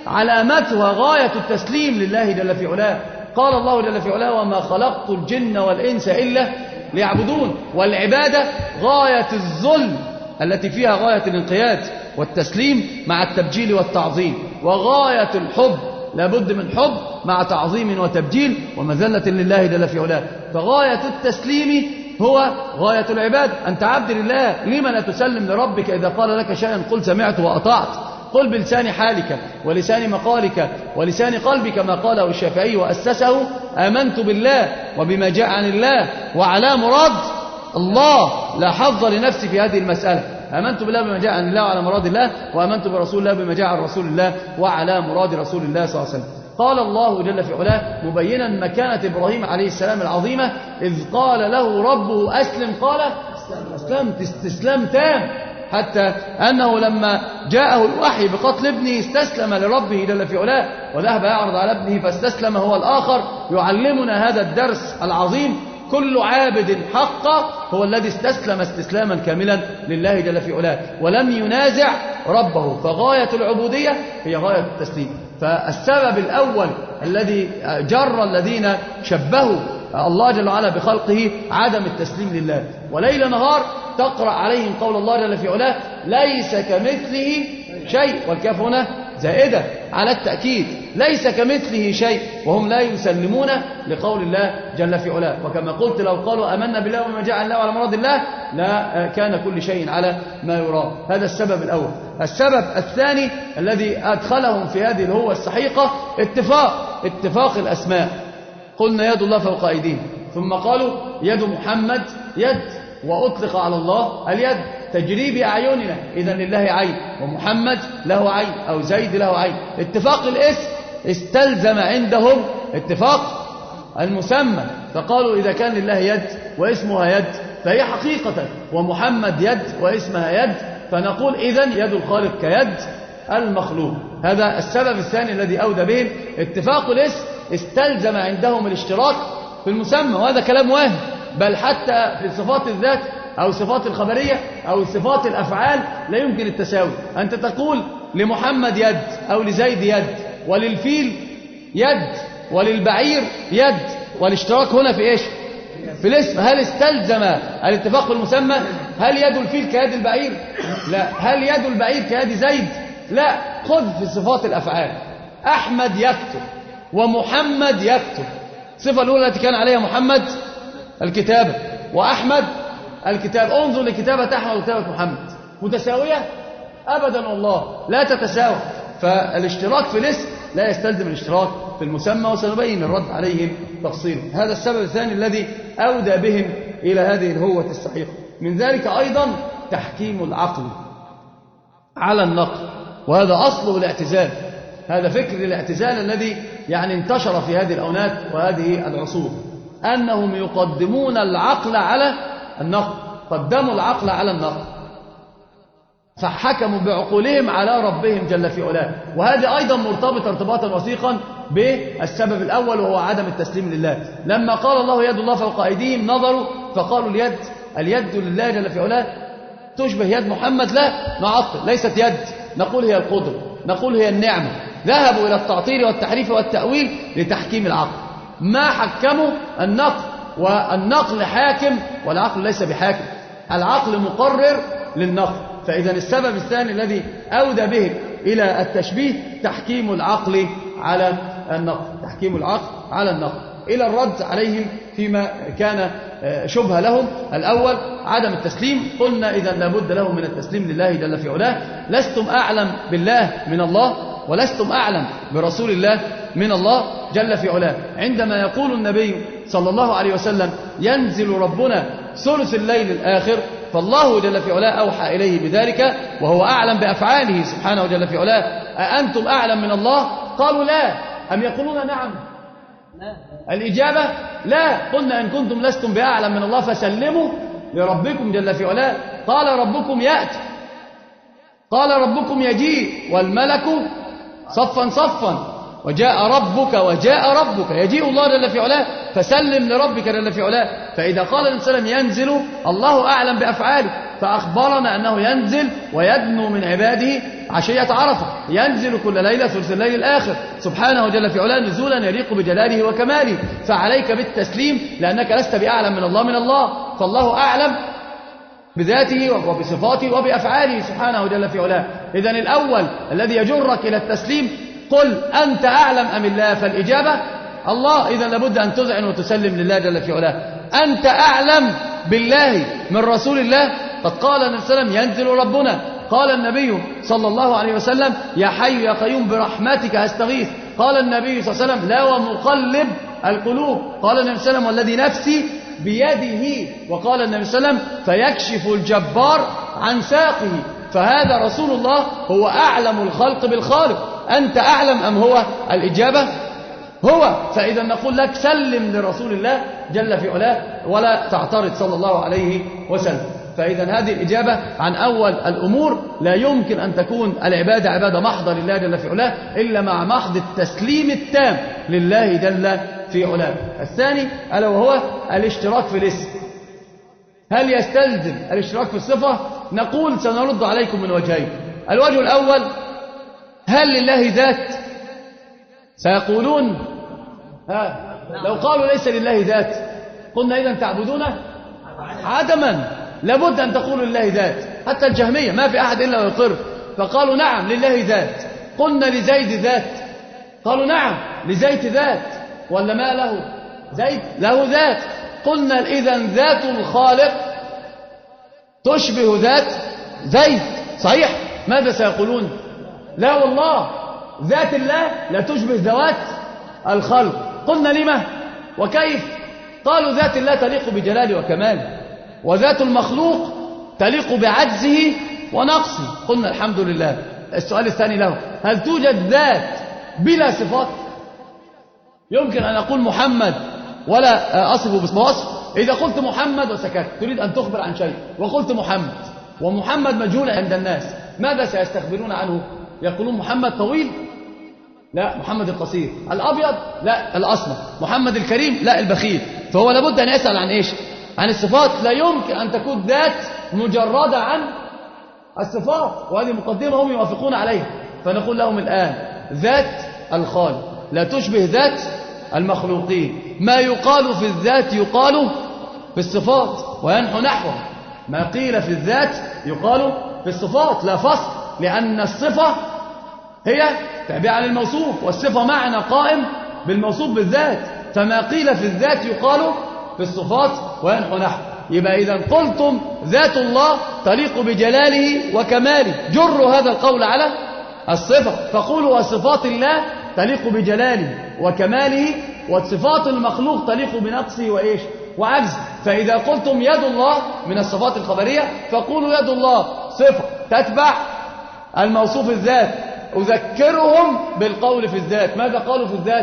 علامتها غاية التسليم لله جل في علاه. قال الله جل في علاه وما خلقت الجن والإنس إلا ليعبدون. والعبادة غاية الذل التي فيها غاية الانقياد والتسليم مع التبجيل والتعظيم، وغاية الحب لابد من حب مع تعظيم وتبجيل ومذلة لله جل في علاه. فغاية التسليم هو غاية العباد. أنت عبد لله، لما لا تسلم لربك إذا قال لك شيئا قل سمعت وأطعت؟ قل بلسان حالك ولسان مقالك ولسان قلبك ما قاله الشافعي وأسسه: آمنت بالله وبما جاء عن الله وعلى مراد الله، لا حظ لنفسي في هذه المسألة. آمنت بالله بما جاء عن الله وعلى مراد الله، وآمنت برسول الله بما جاء عن رسول الله وعلى مراد رسول الله صلى الله عليه وسلم. قال الله جل في علاه مبينا مكانة إبراهيم عليه السلام العظيمة: إذ قال له ربه أسلم قال أسلمت، استسلام تام، حتى أنه لما جاءه الوحي بقتل ابنه استسلم لربه جل في علاه، وذهب يعرض على ابنه فاستسلم هو الآخر. يعلمنا هذا الدرس العظيم: كل عابد حقا هو الذي استسلم استسلاما كاملا لله جل في علاه ولم ينازع ربه. فغاية العبودية هي غاية التسليم. فالسبب الأول الذي جر الذين شبهوا الله جل وعلا بخلقه عدم التسليم لله. وليل نهار تقرأ عليهم قول الله جل في علاه: ليس كمثله شيء، والكاف هنا زائدة على التأكيد، ليس كمثله شيء، وهم لا يسلمون لقول الله جل في علاه. وكما قلت لو قالوا آمنا بالله وما جاء عن الله وعلى مراد الله لا كان كل شيء على ما يرام. هذا السبب الأول. السبب الثاني الذي أدخلهم في هذه الهوة السحيقة اتفاق اتفاق الأسماء. قلنا يد الله فوق أيديهم، ثم قالوا يد محمد يد، وأطلق على الله اليد تجري بأعيننا، إذن لله عين ومحمد له عين أو زيد له عين. اتفاق الاسم استلزم عندهم اتفاق المسمى، فقالوا إذا كان لله يد واسمها يد فهي حقيقة، ومحمد يد واسمها يد، فنقول إذن يد الخالق كيد المخلوق. هذا السبب الثاني الذي أودى بهم. اتفاق الاسم استلزم عندهم الاشتراك في المسمى، وهذا كلام واهم. بل حتى في صفات الذات أو صفات الخبرية أو صفات الأفعال لا يمكن التساوي. أنت تقول لمحمد يد أو لزيد يد، وللفيل يد، وللبعير يد، والاشتراك هنا في إيش؟ في الاسم. هل استلزم الاتفاق في المسمى؟ هل يد الفيل كيد البعير؟ لا. هل يد البعير كيد زيد؟ لا. خذ في صفات الأفعال. أحمد يكتب ومحمد يكتب. الصفة الأولى التي كان عليها محمد الكتابة، وأحمد الكتاب. انظر لكتابة أحمد وكتابة محمد متساوية؟ أبدا والله لا تتساوى. فالاشتراك في الاسم لا يستلزم الاشتراك في المسمى، وسنبين الرد عليهم تفصيلا. هذا السبب الثاني الذي أودى بهم إلى هذه الهوة السحيقة. من ذلك أيضا تحكيم العقل على النقل، وهذا أصله الاعتزال. هذا فكر الاعتزال الذي يعني انتشر في هذه الأونات وهذه العصور، أنهم يقدمون العقل على النقل. قدموا العقل على النقل، فحكموا بعقولهم على ربهم جل في علاه. وهذا أيضا مرتبط ارتباطا وثيقا بالسبب الأول، وهو عدم التسليم لله. لما قال الله يد الله فوق أيديهم نظروا فقالوا اليد اليد لله جل في علاه تشبه يد محمد. لا، نعطل، ليست يد، نقول هي القدرة، نقول هي النعمة. ذهبوا إلى التعطيل والتحريف والتأويل لتحكيم العقل. ما حكموا النقل، والنقل حاكم والعقل ليس بحاكم. العقل مقرر للنقل. فإذا السبب الثاني الذي أودى به إلى التشبيه تحكيم العقل على النقل، تحكيم العقل على النقل. إلى الرد عليهم فيما كان شبه لهم. الأول عدم التسليم. قلنا إذا لابد لهم من التسليم لله جل في علاه. لستم أعلم بالله من الله، ولستم أعلم برسول الله من الله جل في علاه. عندما يقول النبي صلى الله عليه وسلم ينزل ربنا ثلث الليل الآخر، فالله جل في علاه أوحى إليه بذلك، وهو أعلم بأفعاله سبحانه جل في علاه. أأنتم أعلم من الله؟ قالوا لا. أم يقولون نعم؟ الإجابة لا. قلنا إن كنتم لستم بأعلم من الله فسلموا لربكم جل في علاه. قال ربكم يأتي، قال ربكم يجيء، والملك صفا صفا، وجاء ربك وجاء ربك، يجيء الله جل في علاه، فسلم لربك جل في علاه. فإذا قال النبي صلى الله عليه وسلم ينزل، الله أعلم بأفعاله، فأخبرنا أنه ينزل ويدنو من عباده عشية عرفة، ينزل كل ليلة ثلث الليل الآخر سبحانه جل في علاه نزولا يليق بجلاله وكماله. فعليك بالتسليم لأنك لست بأعلم من الله من الله، فالله أعلم بذاته وبصفاته وبأفعاله سبحانه جل في علاه. إذن الأول الذي يجرك إلى التسليم قل أنت أعلم أم الله؟ فالإجابة الله. إذن لابد أن تذعن وتسلم لله جل في علاه. أنت أعلم بالله من رسول الله؟ قد قال النبي صلى الله عليه وسلم ينزل ربنا. قال النبي صلى الله عليه وسلم يا حي يا قيوم برحمتك أستغيث. قال النبي صلى الله عليه وسلم لا ومقلب القلوب. قال النبي صلى الله عليه وسلم والذي نفسي بيده. وقال النبي صلى الله عليه وسلم فيكشف الجبار عن ساقه. فهذا رسول الله هو أعلم الخلق بالخالق. أنت أعلم أم هو؟ الإجابة هو. فإذا نقول لك سلم لرسول الله جل في علاه ولا تعترض صلى الله عليه وسلم. فإذا هذه الإجابة عن أول الأمور. لا يمكن أن تكون العبادة عبادة محضة لله جل في علاه إلا مع محض التسليم التام لله جل في علاه. الثاني ألا وهو الاشتراك في الاسم. هل يستلزم الاشتراك في الصفة؟ نقول سنرد عليكم من وجهين. الوجه الأول هل لله ذات؟ سيقولون ها لو قالوا ليس لله ذات قلنا إذن تعبدونه عدما. لابد أن تقولوا لله ذات. حتى الجهمية ما في أحد إلا ويقر، فقالوا نعم لله ذات. قلنا لزيد ذات، قالوا نعم لزيت ذات. ولا ما له زيت له ذات. قلنا إذن ذات الخالق تشبه ذات زيت، صحيح. ماذا سيقولون؟ لا والله ذات الله لا تشبه ذوات الخلق. قلنا لما وكيف؟ قالوا ذات الله تليق بجلاله وكماله، وذات المخلوق تليق بعجزه ونقصه. قلنا الحمد لله. السؤال الثاني له هل توجد ذات بلا صفات؟ يمكن أن أقول محمد ولا أصفه باسم وصف. إذا قلت محمد وسكت تريد أن تخبر عن شيء وقلت محمد، ومحمد مجهول عند الناس، ماذا سيستخبرون عنه؟ يقولون محمد طويل؟ لا محمد القصير. الأبيض؟ لا الأسمر. محمد الكريم؟ لا البخيل. فهو لابد أن يسأل عن إيش؟ عن الصفات. لا يمكن أن تكون ذات مجردة عن الصفات، وهذه مقدمة هم يوافقون عليها. فنقول لهم الآن ذات الخالق لا تشبه ذات المخلوقين. ما يقال في الذات يقال في الصفات وينحو نحوه. ما قيل في الذات يقال في الصفات، لا فصل، لأن الصفة هي تابعة للموصوف، والصفة معنى قائم بالموصوف بالذات. فما قيل في الذات يقال في الصفات وينحو نحوه. يبقى إذا قلتم ذات الله تليق بجلاله وكماله، جروا هذا القول على الصفة، فقولوا وصفات الله تليق بجلاله وكماله، وصفات المخلوق تليق بنقصه وإيش وعجزه. فإذا قلتم يد الله من الصفات الخبرية فقولوا يد الله صفة تتبع الموصوف الذات. أذكرهم بالقول في الذات. ماذا قالوا في الذات؟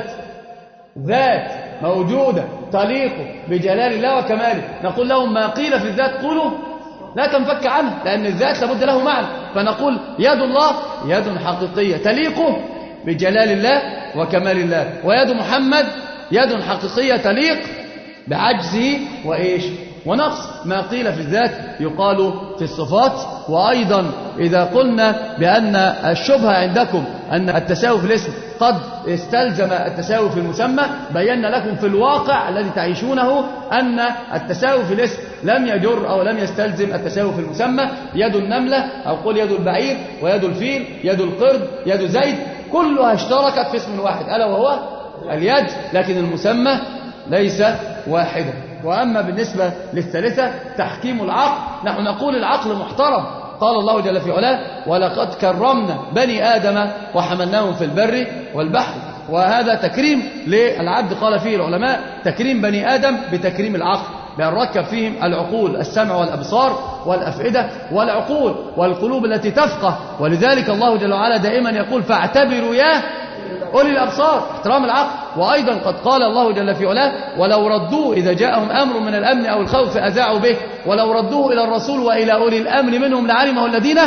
ذات موجودة تليق بجلال الله وكماله. نقول لهم ما قيل في الذات قولوا لا تنفك عنه، لأن الذات لابد له معنى. فنقول يد الله يد حقيقية تليق بجلال الله وكمال الله، ويد محمد يد حقيقية تليق بعجزه وإيش ونقص. ما قيل في الذات يقال في الصفات. وأيضا إذا قلنا بأن الشبهة عندكم أن التساوي في الاسم قد استلزم التساوي في المسمى، بينا لكم في الواقع الذي تعيشونه أن التساوي في الاسم لم يجر أو لم يستلزم التساوي في المسمى. يد النملة أو قل يد البعير ويد الفيل يد القرد يد زيد كلها اشتركت في اسم واحد ألا وهو اليد، لكن المسمى ليس واحدا. وأما بالنسبة للثالثة تحكيم العقل، نحن نقول العقل محترم. قال الله جل في علاه ولقد كرمنا بني آدم وحملناهم في البر والبحر. وهذا تكريم للعبد، قال فيه العلماء تكريم بني آدم بتكريم العقل، بأن ركب فيهم العقول، السمع والأبصار والأفئدة والعقول والقلوب التي تفقه. ولذلك الله جل وعلا دائما يقول فاعتبروا يا أولي الأبصار، احترام العقل. وأيضا قد قال الله جل في علاه ولو ردوه إذا جاءهم أمر من الأمن أو الخوف أذاعوا به ولو ردوه إلى الرسول وإلى أولي الأمر منهم لعلمه الذين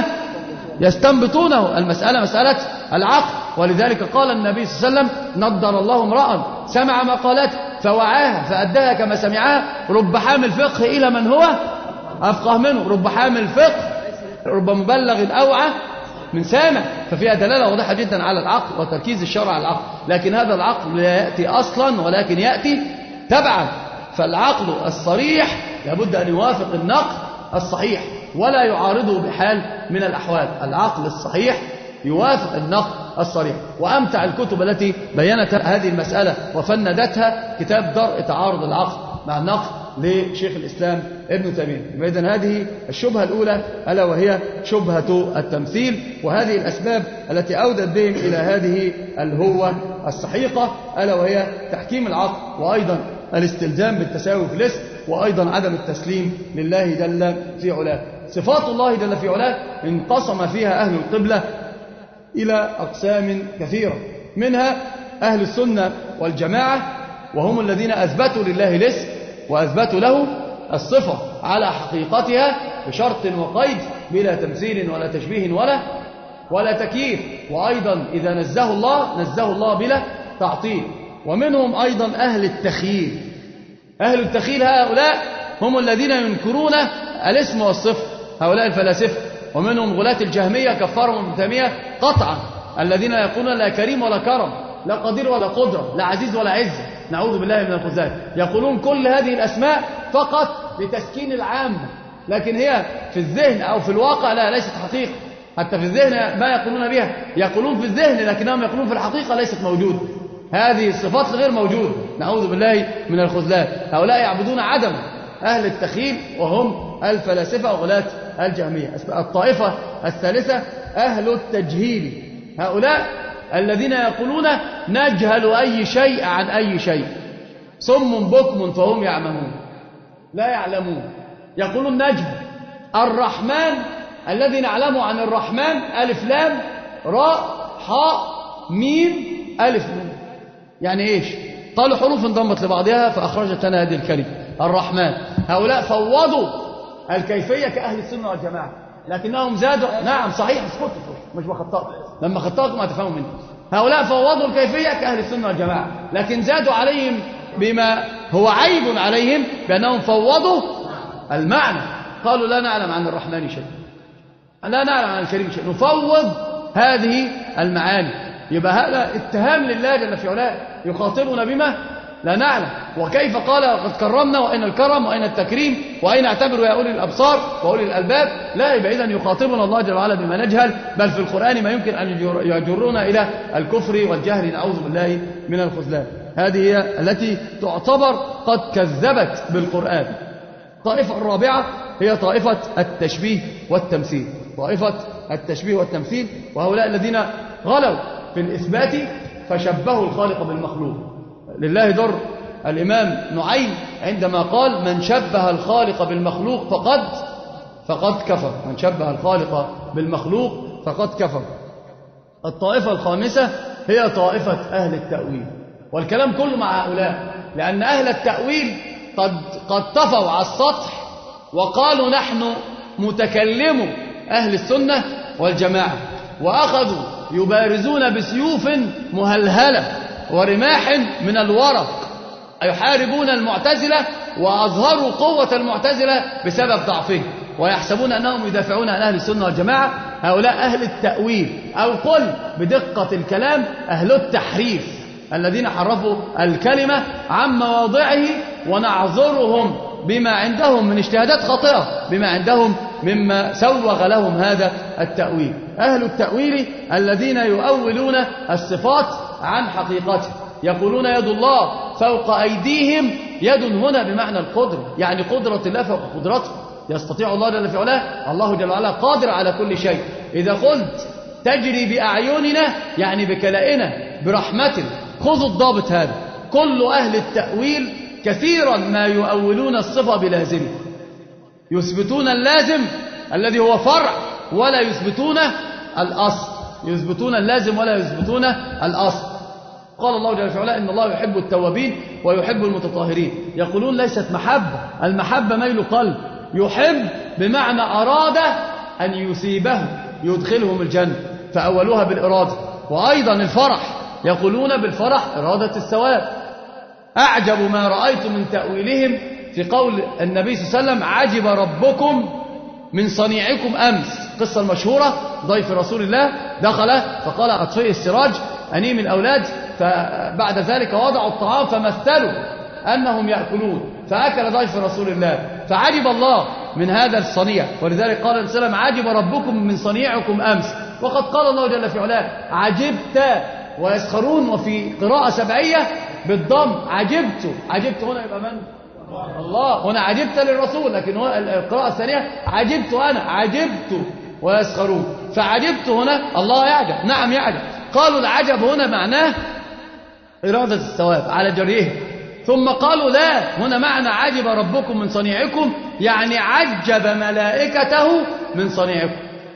يستنبطونه. المسألة مسألة العقل. ولذلك قال النبي صلى الله عليه وسلم نضر الله امرأ سمع مقالات فوعاها فأداها كما سمعها، رب حامل فقه إلى من هو أفقه منه، رب حامل فقه رب مبلغ أوعى من سامع. ففيها دلالة واضحة جدا على العقل وتركيز الشرع على العقل. لكن هذا العقل لا يأتي أصلا ولكن يأتي تبعا. فالعقل الصريح لابد أن يوافق النقل الصحيح ولا يعارضه بحال من الأحوال. العقل الصحيح يوافق النقل الصريح. وأمتع الكتب التي بينت هذه المسألة وفندتها كتاب درء تعارض العقل مع النقل لشيخ الإسلام ابن تيمية. إذن هذه الشبهة الأولى ألا وهي شبهة التمثيل، وهذه الأسباب التي أودت بهم إلى هذه الهوة السحيقة ألا وهي تحكيم العقل، وأيضا الاستلزام بالتساوي في الاسم، وأيضا عدم التسليم لله جل في علاه. صفات الله جل في علاه انقسم فيها أهل القبلة إلى أقسام كثيرة، منها أهل السنة والجماعة وهم الذين أثبتوا لله الاسم وأثبتوا له الصفة على حقيقتها بشرط وقيد بلا تمثيل ولا تشبيه ولا ولا تكييف. وأيضا إذا نزه الله نزه الله بلا تعطيل. ومنهم أيضا أهل التخييل. أهل التخييل هؤلاء هم الذين ينكرون الاسم والصفة، هؤلاء الفلاسفة. ومنهم غلاة الجهمية كفرهم ابن تيمية قطعا، الذين يقولون لا كريم ولا كرم، لا قدير ولا قدرة، لا عزيز ولا عزة، نعوذ بالله من الخزان. يقولون كل هذه الأسماء فقط لتسكين العامة، لكن هي في الذهن أو في الواقع لا ليست حقيقة. حتى في الذهن ما يقولون بها يقولون في الذهن، لكنهم يقولون في الحقيقة ليست موجودة. هذه الصفات غير موجودة، نعوذ بالله من الخذلان. هؤلاء يعبدون عدم، أهل التخيل وهم الفلاسفة وغلاة الجهمية. الطائفة الثالثة أهل التجهيل، هؤلاء الذين يقولون نجهل أي شيء عن أي شيء، صم بكم فهم يعمهون، لا يعلمون. يقولون نجهل الرحمن الذي نعلمه عن الرحمن ألف لام راء حاء ميم ألف نون. يعني إيش؟ قالوا حروف انضمت لبعضها فأخرجت لنا هذه الكلمة الرحمن. هؤلاء فوضوا الكيفية كأهل السنة والجماعة، لكنهم زادوا. نعم صحيح، اسكتوا مش بخطأ، لما خطأكم ما تفهموا مني. هؤلاء فوضوا الكيفية كأهل السنة والجماعة، لكن زادوا عليهم بما هو عيب عليهم، بأنهم فوضوا المعنى. قالوا لا نعلم عن الرحمن شيء، لا نعلم عن الكريم شيء، نفوض هذه المعاني. يبقى هذا اتهام لله جل في علاه، يخاطبنا بما لا نعلم. وكيف قال قد كرمنا، وأين الكرم وأين التكريم وأين اعتبروا يا أولي الأبصار وأولي الألباب؟ لا، يبقى إذن يخاطبنا الله جل وعلا بما نجهل، بل في القرآن ما يمكن أن يجرنا إلى الكفر والجهل، نعوذ بالله من الخذلان. هذه هي التي تعتبر قد كذبت بالقرآن. الطائفة الرابعة هي طائفة التشبيه والتمثيل. طائفة التشبيه والتمثيل، وهؤلاء الذين غلوا في الإثبات فشبهوا الخالق بالمخلوق. لله در الإمام نعيم عندما قال: من شبه الخالق بالمخلوق فقد فقد كفر. من شبه الخالق بالمخلوق فقد كفر. الطائفة الخامسة هي طائفة أهل التأويل، والكلام كله مع هؤلاء، لأن أهل التأويل قد قد طفوا على السطح وقالوا نحن متكلمو أهل السنة والجماعة، وأخذوا يبارزون بسيوف مهلهلة ورماح من الورق، يحاربون المعتزلة، وأظهروا قوة المعتزلة بسبب ضعفهم، ويحسبون أنهم يدافعون عن أهل السنة والجماعة. هؤلاء أهل التأويل، أو قل بدقة الكلام أهل التحريف، الذين حرفوا الكلمة عن مواضعه، ونعذرهم بما عندهم من اجتهادات خاطئة، بما عندهم مما سوغ لهم هذا التأويل. أهل التأويل الذين يؤولون الصفات عن حقيقتها، يقولون يد الله فوق أيديهم. يد هنا بمعنى القدرة، يعني قدرة الله فوق قدرته، يستطيع الله جل في علاه. الله جل وعلا قادر على كل شيء. إذا قلت تجري بأعيننا يعني بكلائنا برحمته، خذوا الضابط هذا. كل أهل التأويل كثيرا ما يؤولون الصفة بلازمه، يثبتون اللازم الذي هو فرع ولا يثبتون الأصل، يثبتون اللازم ولا يثبتون الأصل. قال الله جل في علاه: إن الله يحب التوابين ويحب المتطهرين. يقولون ليست محبة، المحبة ميل قلب. يحب بمعنى أراد أن يثيبه يدخلهم الجنة، فأولوها بالإرادة. وأيضا الفرح، يقولون بالفرح إرادة الثواب. أعجب ما رأيت من تأويلهم في قول النبي صلى الله عليه وسلم: عجب ربكم من صنيعكم أمس. قصة المشهورة: ضيف رسول الله دخل فقال: أطفئ السراج أنيم الأولاد. فبعد ذلك وضعوا الطعام فمثلوا أنهم يأكلون، فأكل ضيف رسول الله، فعجب الله من هذا الصنيع. ولذلك قال النبي صلى الله عليه وسلم: عجب ربكم من صنيعكم أمس. وقد قال الله جل في علاه: عجبت. ويسخرون، وفي قراءة سبعية بالضم: عجبت. عجبت هنا يبقى من؟ الله. هنا عجبت للرسول، لكن القراءة الثانية عجبت أنا، عجبت ويسخرون. فعجبت هنا الله يعجب، نعم يعجب. قالوا العجب هنا معناه إرادة الثواب على جريهم. ثم قالوا لا، هنا معنى عجب ربكم من صنيعكم يعني عجب ملائكته من صنيعكم.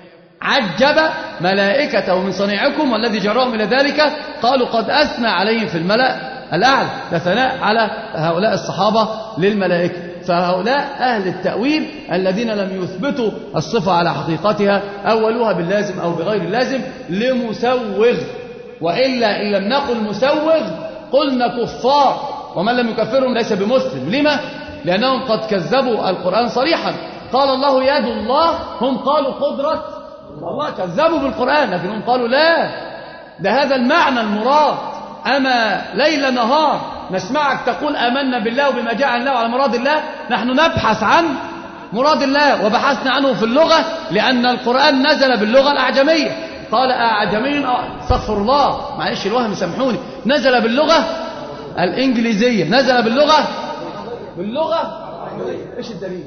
عجب ملائكته من صنيعكم، والذي جرهم إلى ذلك قالوا قد أثنى عليهم في الملأ الأعلى. ده ثناء على هؤلاء الصحابة للملائكة. فهؤلاء أهل التأويل الذين لم يثبتوا الصفة على حقيقتها، أولوها باللازم أو بغير اللازم لمسوغ. وإلا إن لم نقل مسوغ قلنا كفار، ومن لم يكفرهم ليس بمسلم. لما؟ لأنهم قد كذبوا القرآن صريحا. قال الله يد الله، هم قالوا قدرة الله، كذبوا بالقرآن، لكنهم قالوا لا، ده هذا المعنى المراد. أما ليل نهار نسمعك تقول آمنا بالله وبما جاء عن الله على مراد الله. نحن نبحث عن مراد الله، وبحثنا عنه في اللغة، لأن القرآن نزل باللغة الأعجمية. قال أعجمي، استغفر الله، معلش الوهم سامحوني، نزل باللغة الإنجليزية، نزل باللغة باللغة إيش الدليل؟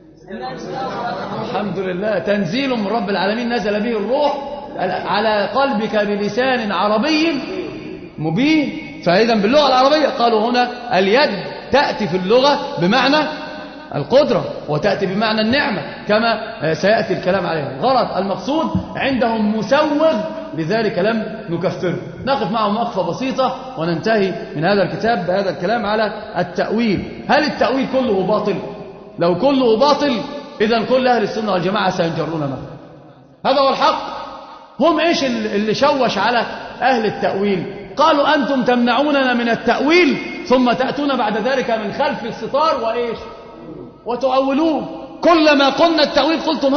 الحمد لله، تنزيل من رب العالمين نزل به الروح على قلبك بلسان عربي مبين. فإذا باللغة العربية قالوا هنا اليد تأتي في اللغة بمعنى القدرة، وتأتي بمعنى النعمة، كما سيأتي الكلام عليها. الغرض المقصود عندهم مسوغ، لذلك لم نكفره. نقف معهم وقفة بسيطة وننتهي من هذا الكتاب بهذا الكلام على التأويل. هل التأويل كله باطل؟ لو كله باطل إذن كل أهل السنة والجماعة سينجرون معه. هذا هو الحق. هم إيش اللي شوش على أهل التأويل؟ قالوا أنتم تمنعوننا من التأويل، ثم تأتون بعد ذلك من خلف الستار وإيش وتؤولون. كلما قلنا التأويل قلتم ها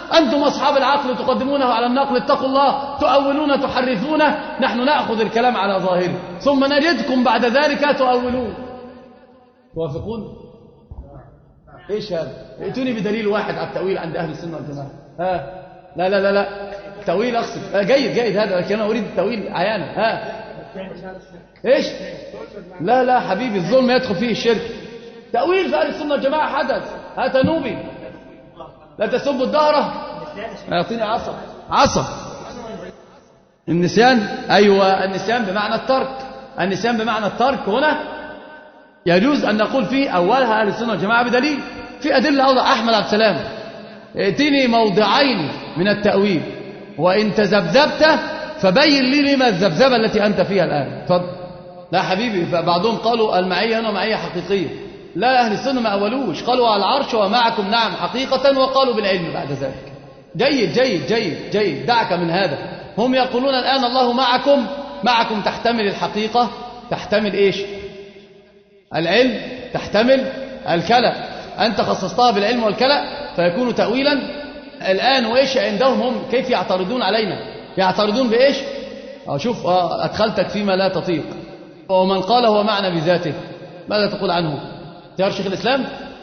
أنتم أصحاب العقل تقدمونه على النقل، اتقوا الله، تؤولون تحرفونه، نحن نأخذ الكلام على ظاهره ثم نجدكم بعد ذلك تؤولون. توافقون؟ إيش هذا؟ ائتوني بدليل واحد على التأويل عند أهل السنة والجماعة. ها؟ لا لا لا لا التأويل أقصد. آه جيد جيد هذا، لكن أنا أريد التأويل عيانا. ها؟ إيش؟ لا لا حبيبي، الظلم يدخل فيه الشرك. تأويل في أهل السنة والجماعة حدث. هات نوبي لا تسب الدهرة. يعطيني عصا عصا. النسيان، أيوة النسيان بمعنى الترك. النسيان بمعنى الترك هنا يجوز أن نقول فيه أولها أهل السنة والجماعة بدليل. في أدلة أوضح. أحمد عبد السلام ائتني موضعين من التأويل وإن تذبذبت فبين لي لما الذبذبة التي أنت فيها الآن. اتفضل. لا حبيبي، فبعضهم قالوا المعية هنا معية حقيقية. لا، أهل السنة ما أولوش، قالوا على العرش ومعكم نعم حقيقة، وقالوا بالعلم بعد ذلك. جيد جيد جيد جيد، دعك من هذا. هم يقولون الآن الله معكم. معكم تحتمل الحقيقة، تحتمل إيش؟ العلم، تحتمل الكلأ. أنت خصصتها بالعلم والكلأ فيكون تأويلا. الآن وإيش عندهم هم؟ كيف يعترضون علينا؟ يعترضون بإيش؟ أشوف أدخلتك فيما لا تطيق. ومن قال هو معنى بذاته ماذا تقول عنه؟ اختيار شيخ الإسلام.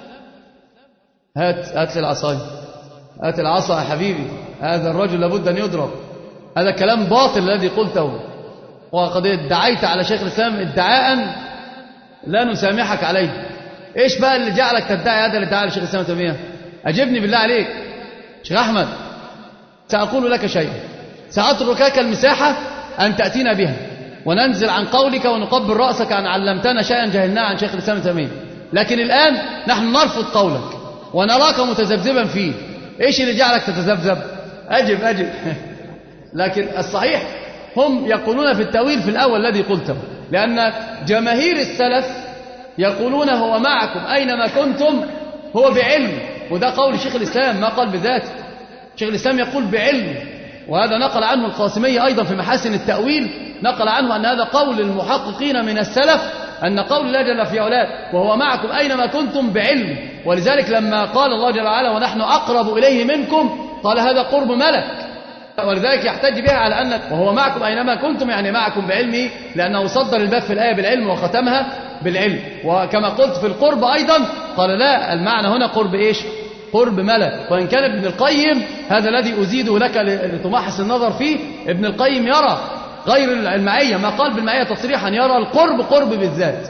هات هات لي العصاية، هات العصا يا حبيبي. هذا الرجل لابد أن يضرب. هذا كلام باطل الذي قلته، وقد ادعيت على شيخ الإسلام ادعاء لا نسامحك عليه. إيش بقى اللي جعلك تدعي هذا الادعاء لشيخ الإسلام ابن تيمية؟ أجبني بالله عليك شيخ أحمد. سأقول لك شيئا، سأتركك المساحة أن تأتينا بها وننزل عن قولك ونقبل رأسك أن علمتنا شيئا جهلناه عن شيخ الإسلام ابن تيمية. لكن الآن نحن نرفض قولك ونراك متذبذبا فيه. إيش اللي جعلك تتذبذب؟ أجب أجب. لكن الصحيح هم يقولون في التأويل في الأول الذي قلته، لأن جماهير السلف يقولون هو معكم أينما كنتم هو بعلم، وده قول شيخ الإسلام ما قال بذاته. شيخ الإسلام يقول بعلم، وهذا نقل عنه القاسمي أيضا في محاسن التأويل، نقل عنه أن هذا قول المحققين من السلف، أن قول الله جل في علاه وهو معكم أينما كنتم بعلم. ولذلك لما قال الله جل وعلا ونحن أقرب إليه منكم قال هذا قرب ملك، ولذلك يحتج بها على أن وهو معكم أينما كنتم يعني معكم بعلمه، لأنه صدر الباب في الآية بالعلم وختمها بالعلم. وكما قلت في القرب أيضا قال لا، المعنى هنا قرب إيش؟ قرب ملك. وإن كان ابن القيم هذا الذي أزيده لك لتمحص النظر فيه، ابن القيم يرى غير المعية، ما قال بالمعية تصريحا، يرى القرب قرب بالذات،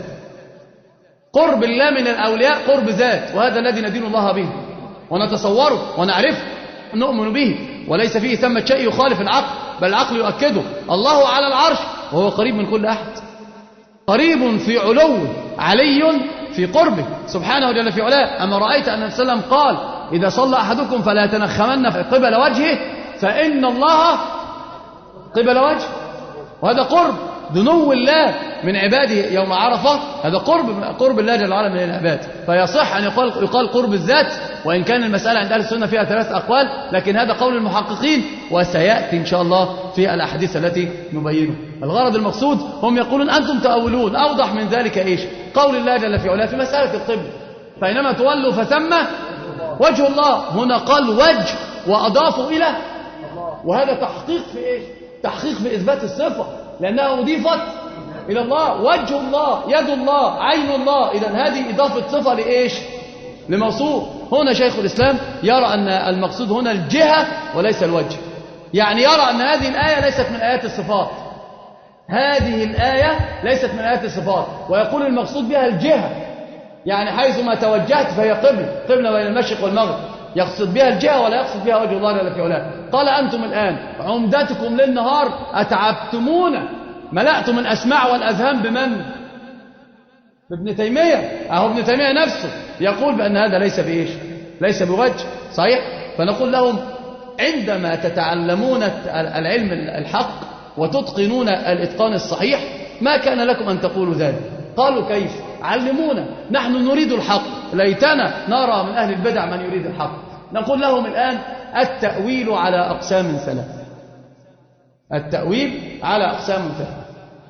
قرب الله من الأولياء قرب ذات، وهذا الذي ندين الله به ونتصوره ونعرفه ونؤمن به، وليس فيه ثمة شيء يخالف العقل، بل العقل يؤكده. الله على العرش وهو قريب من كل أحد، قريب في علوه، علي في قربه سبحانه جل في علاه. أما رأيت أن النبي صلى الله عليه وسلم قال إذا صلى أحدكم فلا يتنخمن قبل وجهه فإن الله قبل وجهه، وهذا قرب دنو الله من عباده يوم عرفة، هذا قرب قرب الله جل وعلا من العباد. فيصح أن يقال, يقال قرب الذات، وإن كان المسألة عند أهل السنة فيها ثلاث أقوال، لكن هذا قول المحققين وسيأتي إن شاء الله في الأحاديث التي نبينه. الغرض المقصود هم يقولون أنتم تأولون. أوضح من ذلك إيش؟ قول الله جل في علاه في مسألة القبلة فإنما تولوا فثم وجه الله. هنا قال وجه وأضافوا إلى، وهذا تحقيق في إيش؟ تحقيق في إثبات الصفة، لأنها أضيفت إلى الله. وجه الله، يد الله، عين الله، إذن هذه إضافة صفة لإيش؟ لموصوف. هنا شيخ الإسلام يرى أن المقصود هنا الجهة وليس الوجه، يعني يرى أن هذه الآية ليست من آيات الصفات، هذه الآية ليست من آيات الصفات، ويقول المقصود بها الجهة، يعني حيثما توجهت فهي قبلة، قبلة بين المشرق والمغرب، يقصد بها الجهة ولا يقصد بها وجه الله جل في علاه. قال أنتم الآن عمدتكم للنهار أتعبتمون، ملأتم الأسماع والأذهان بمن؟ بابن تيمية. أهو ابن تيمية نفسه يقول بأن هذا ليس بإيش؟ ليس بوجه صحيح. فنقول لهم عندما تتعلمون العلم الحق وتتقنون الإتقان الصحيح ما كان لكم أن تقولوا ذلك. قالوا كيف؟ علمونا، نحن نريد الحق، ليتنا نرى من أهل البدع من يريد الحق. نقول لهم الآن التأويل على أقسام ثلاث، التأويل على أقسام ثلاث.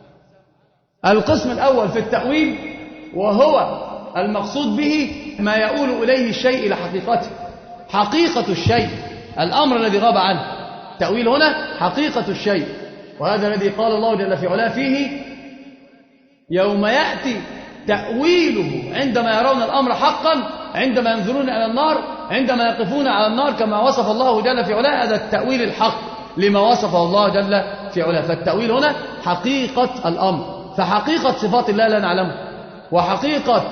القسم الأول في التأويل وهو المقصود به ما يؤول إليه الشيء إلى حقيقته، حقيقة الشيء الأمر الذي غاب عنه. التأويل هنا حقيقة الشيء، وهذا الذي قال الله جل في علاه فيه: يوم يأتي تأويله عندما يرون الأمر حقا، عندما ينظرون إلى النار، عندما يقفون على النار كما وصف الله جل في علاه. هذا التأويل الحق لما وصفه الله جل في علاه. فالتأويل هنا حقيقة الأمر، فحقيقة صفات الله لا نعلمها، وحقيقة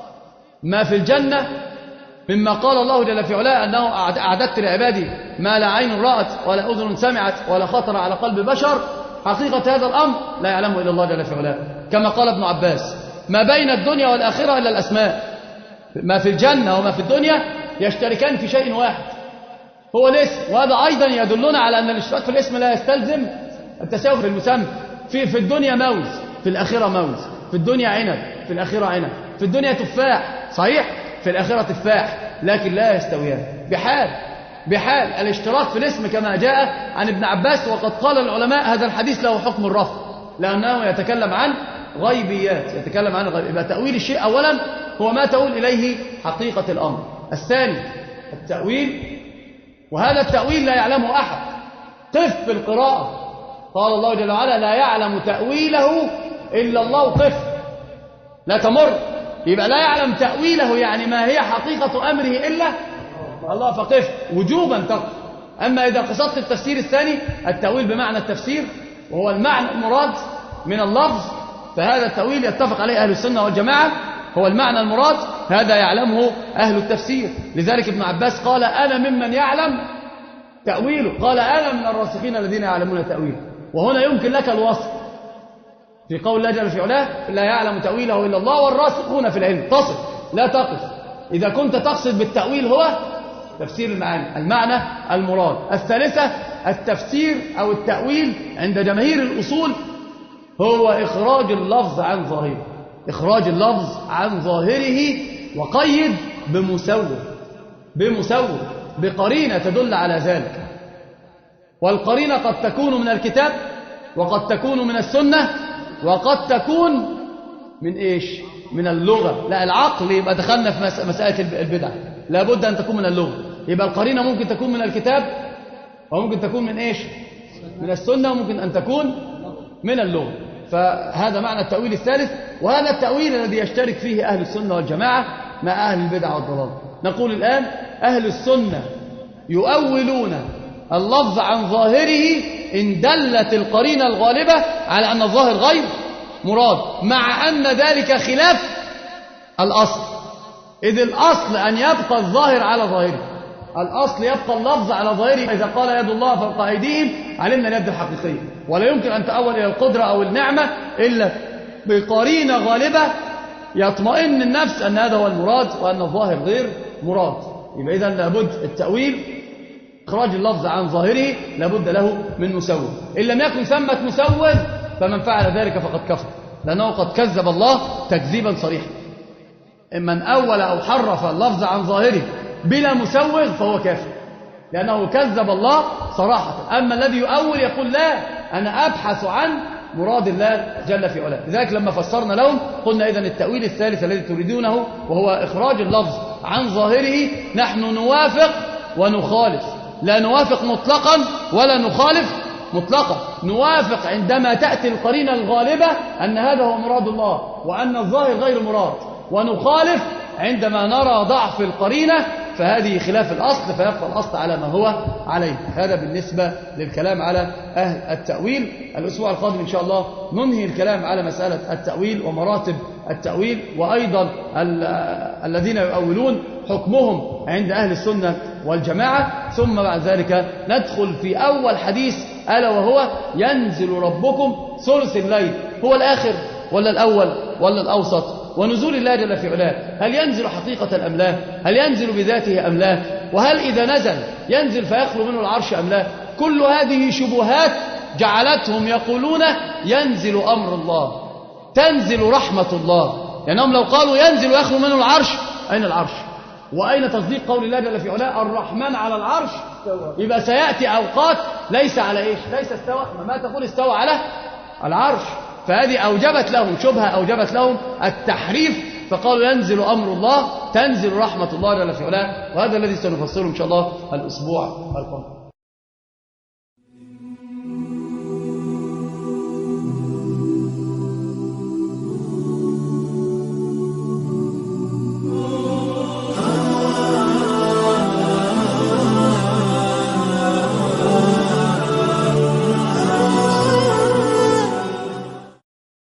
ما في الجنة مما قال الله جل في علاه أنه أعددت لعبادي ما لا عين رأت ولا أذن سمعت ولا خطر على قلب بشر. حقيقة هذا الأمر لا يعلمه إلا الله جل في علاه، كما قال ابن عباس: ما بين الدنيا والآخرة إلا الأسماء. ما في الجنة وما في الدنيا يشتركان في شيء واحد، هو الاسم. وهذا أيضا يدلنا على أن الاشتراك في الاسم لا يستلزم التساوي في المسمى. في في الدنيا موز، في الآخرة موز. في الدنيا عنب، في الآخرة عنب. في الدنيا تفاح، صحيح، في الآخرة تفاح، لكن لا يستويان بحال. بحال الاشتراك في الاسم كما جاء عن ابن عباس. وقد قال العلماء هذا الحديث له حكم الرفع، لأنه يتكلم عن غيبيات، يتكلم عن غيب. يبقى تأويل الشيء أولا هو ما تؤول إليه حقيقة الأمر. الثاني التأويل، وهذا التأويل لا يعلمه أحد. قف في القراءة، قال الله جل وعلا: لا يعلم تأويله إلا الله. قف، لا تمر. يبقى لا يعلم تأويله يعني ما هي حقيقة أمره إلا الله، فقف وجوبا تقف. أما إذا قصدت التفسير الثاني، التأويل بمعنى التفسير وهو المعنى المراد من اللفظ، فهذا التأويل يتفق عليه أهل السنة والجماعة، هو المعنى المراد، هذا يعلمه أهل التفسير. لذلك ابن عباس قال: أنا ممن يعلم تأويله. قال: أنا من الراسخين الذين يعلمون تأويله. وهنا يمكن لك الوصف في قول الله جل في علاه: لا يعلم تأويله إلا الله والراسخون في العلم. تصل، لا تقف. إذا كنت تقصد بالتأويل هو تفسير المعاني، المعنى المراد. الثالثة التفسير أو التأويل عند جماهير الأصول هو إخراج اللفظ عن ظاهره. إخراج اللفظ عن ظاهره، وقيد بمسوغ، بمسوغ بقرينة تدل على ذلك. والقرينة قد تكون من الكتاب، وقد تكون من السنة، وقد تكون من إيش؟ من اللغة. لا، العقل يبقى دخلنا في مسألة البدع، لابد أن تكون من اللغة. يبقى القرينة ممكن تكون من الكتاب، وممكن تكون من إيش؟ من السنة، وممكن أن تكون من اللغة. فهذا معنى التأويل الثالث، وهذا التأويل الذي يشترك فيه أهل السنة والجماعة مع أهل البدع والضلال. نقول الآن أهل السنة يؤولون اللفظ عن ظاهره إن دلت القرينة الغالبة على أن الظاهر غير مراد، مع أن ذلك خلاف الأصل. إذ الأصل أن يبقى الظاهر على ظاهره، الأصل يبقى اللفظ على ظاهره. إذا قال يد الله فوق أيديهم علمنا اليد الحقيقية، ولا يمكن أن تأول إلى القدرة أو النعمة إلا بقرينة غالبة يطمئن النفس أن هذا هو المراد وأن الظاهر غير مراد. يبقى إذن لابد التأويل إخراج اللفظ عن ظاهره لابد له من مسوغ. إن لم يكن ثمة مسوغ فمن فعل ذلك فقد كفر، لأنه قد كذب الله تكذيبا صريحا. من أول أو حرف اللفظ عن ظاهره بلا مسوغ فهو كافر، لأنه كذب الله صراحة. أما الذي يؤول يقول: لا، أنا أبحث عن مراد الله جل في علاه. لذلك لما فسرنا لهم قلنا: إذن التأويل الثالث الذي تريدونه وهو إخراج اللفظ عن ظاهره، نحن نوافق ونخالف، لا نوافق مطلقا ولا نخالف مطلقا. نوافق عندما تأتي القرينة الغالبة أن هذا هو مراد الله وأن الظاهر غير مراد، ونخالف عندما نرى ضعف القرينة، فهذه خلاف الأصل، فيبقى الأصل على ما هو عليه. هذا بالنسبة للكلام على أهل التأويل. الأسبوع القادم إن شاء الله ننهي الكلام على مسألة التأويل ومراتب التأويل، وأيضا الذين يؤولون حكمهم عند أهل السنة والجماعة. ثم بعد ذلك ندخل في أول حديث، ألا وهو: ينزل ربكم ثلث الليل. هو الآخر ولا الأول ولا الأوسط؟ ونزول الله جل في علاه هل ينزل حقيقة أم لا؟ هل ينزل بذاته أم لا؟ وهل إذا نزل ينزل فيخلو منه العرش أم لا؟ كل هذه شبهات جعلتهم يقولون ينزل أمر الله، تنزل رحمة الله. لأنهم لو قالوا ينزل ويخلو منه العرش، أين العرش؟ وأين تصديق قول الله جل في علاه الرحمن على العرش؟ يبقى سيأتي أوقات ليس على إيش؟ ليس استوى، ما تقول استوى على العرش. فهذه أوجبت لهم شبهة، أوجبت لهم التحريف فقالوا ينزل أمر الله، تنزل رحمة الله جل في علاه، وهذا الذي سنفصله إن شاء الله الأسبوع القادم.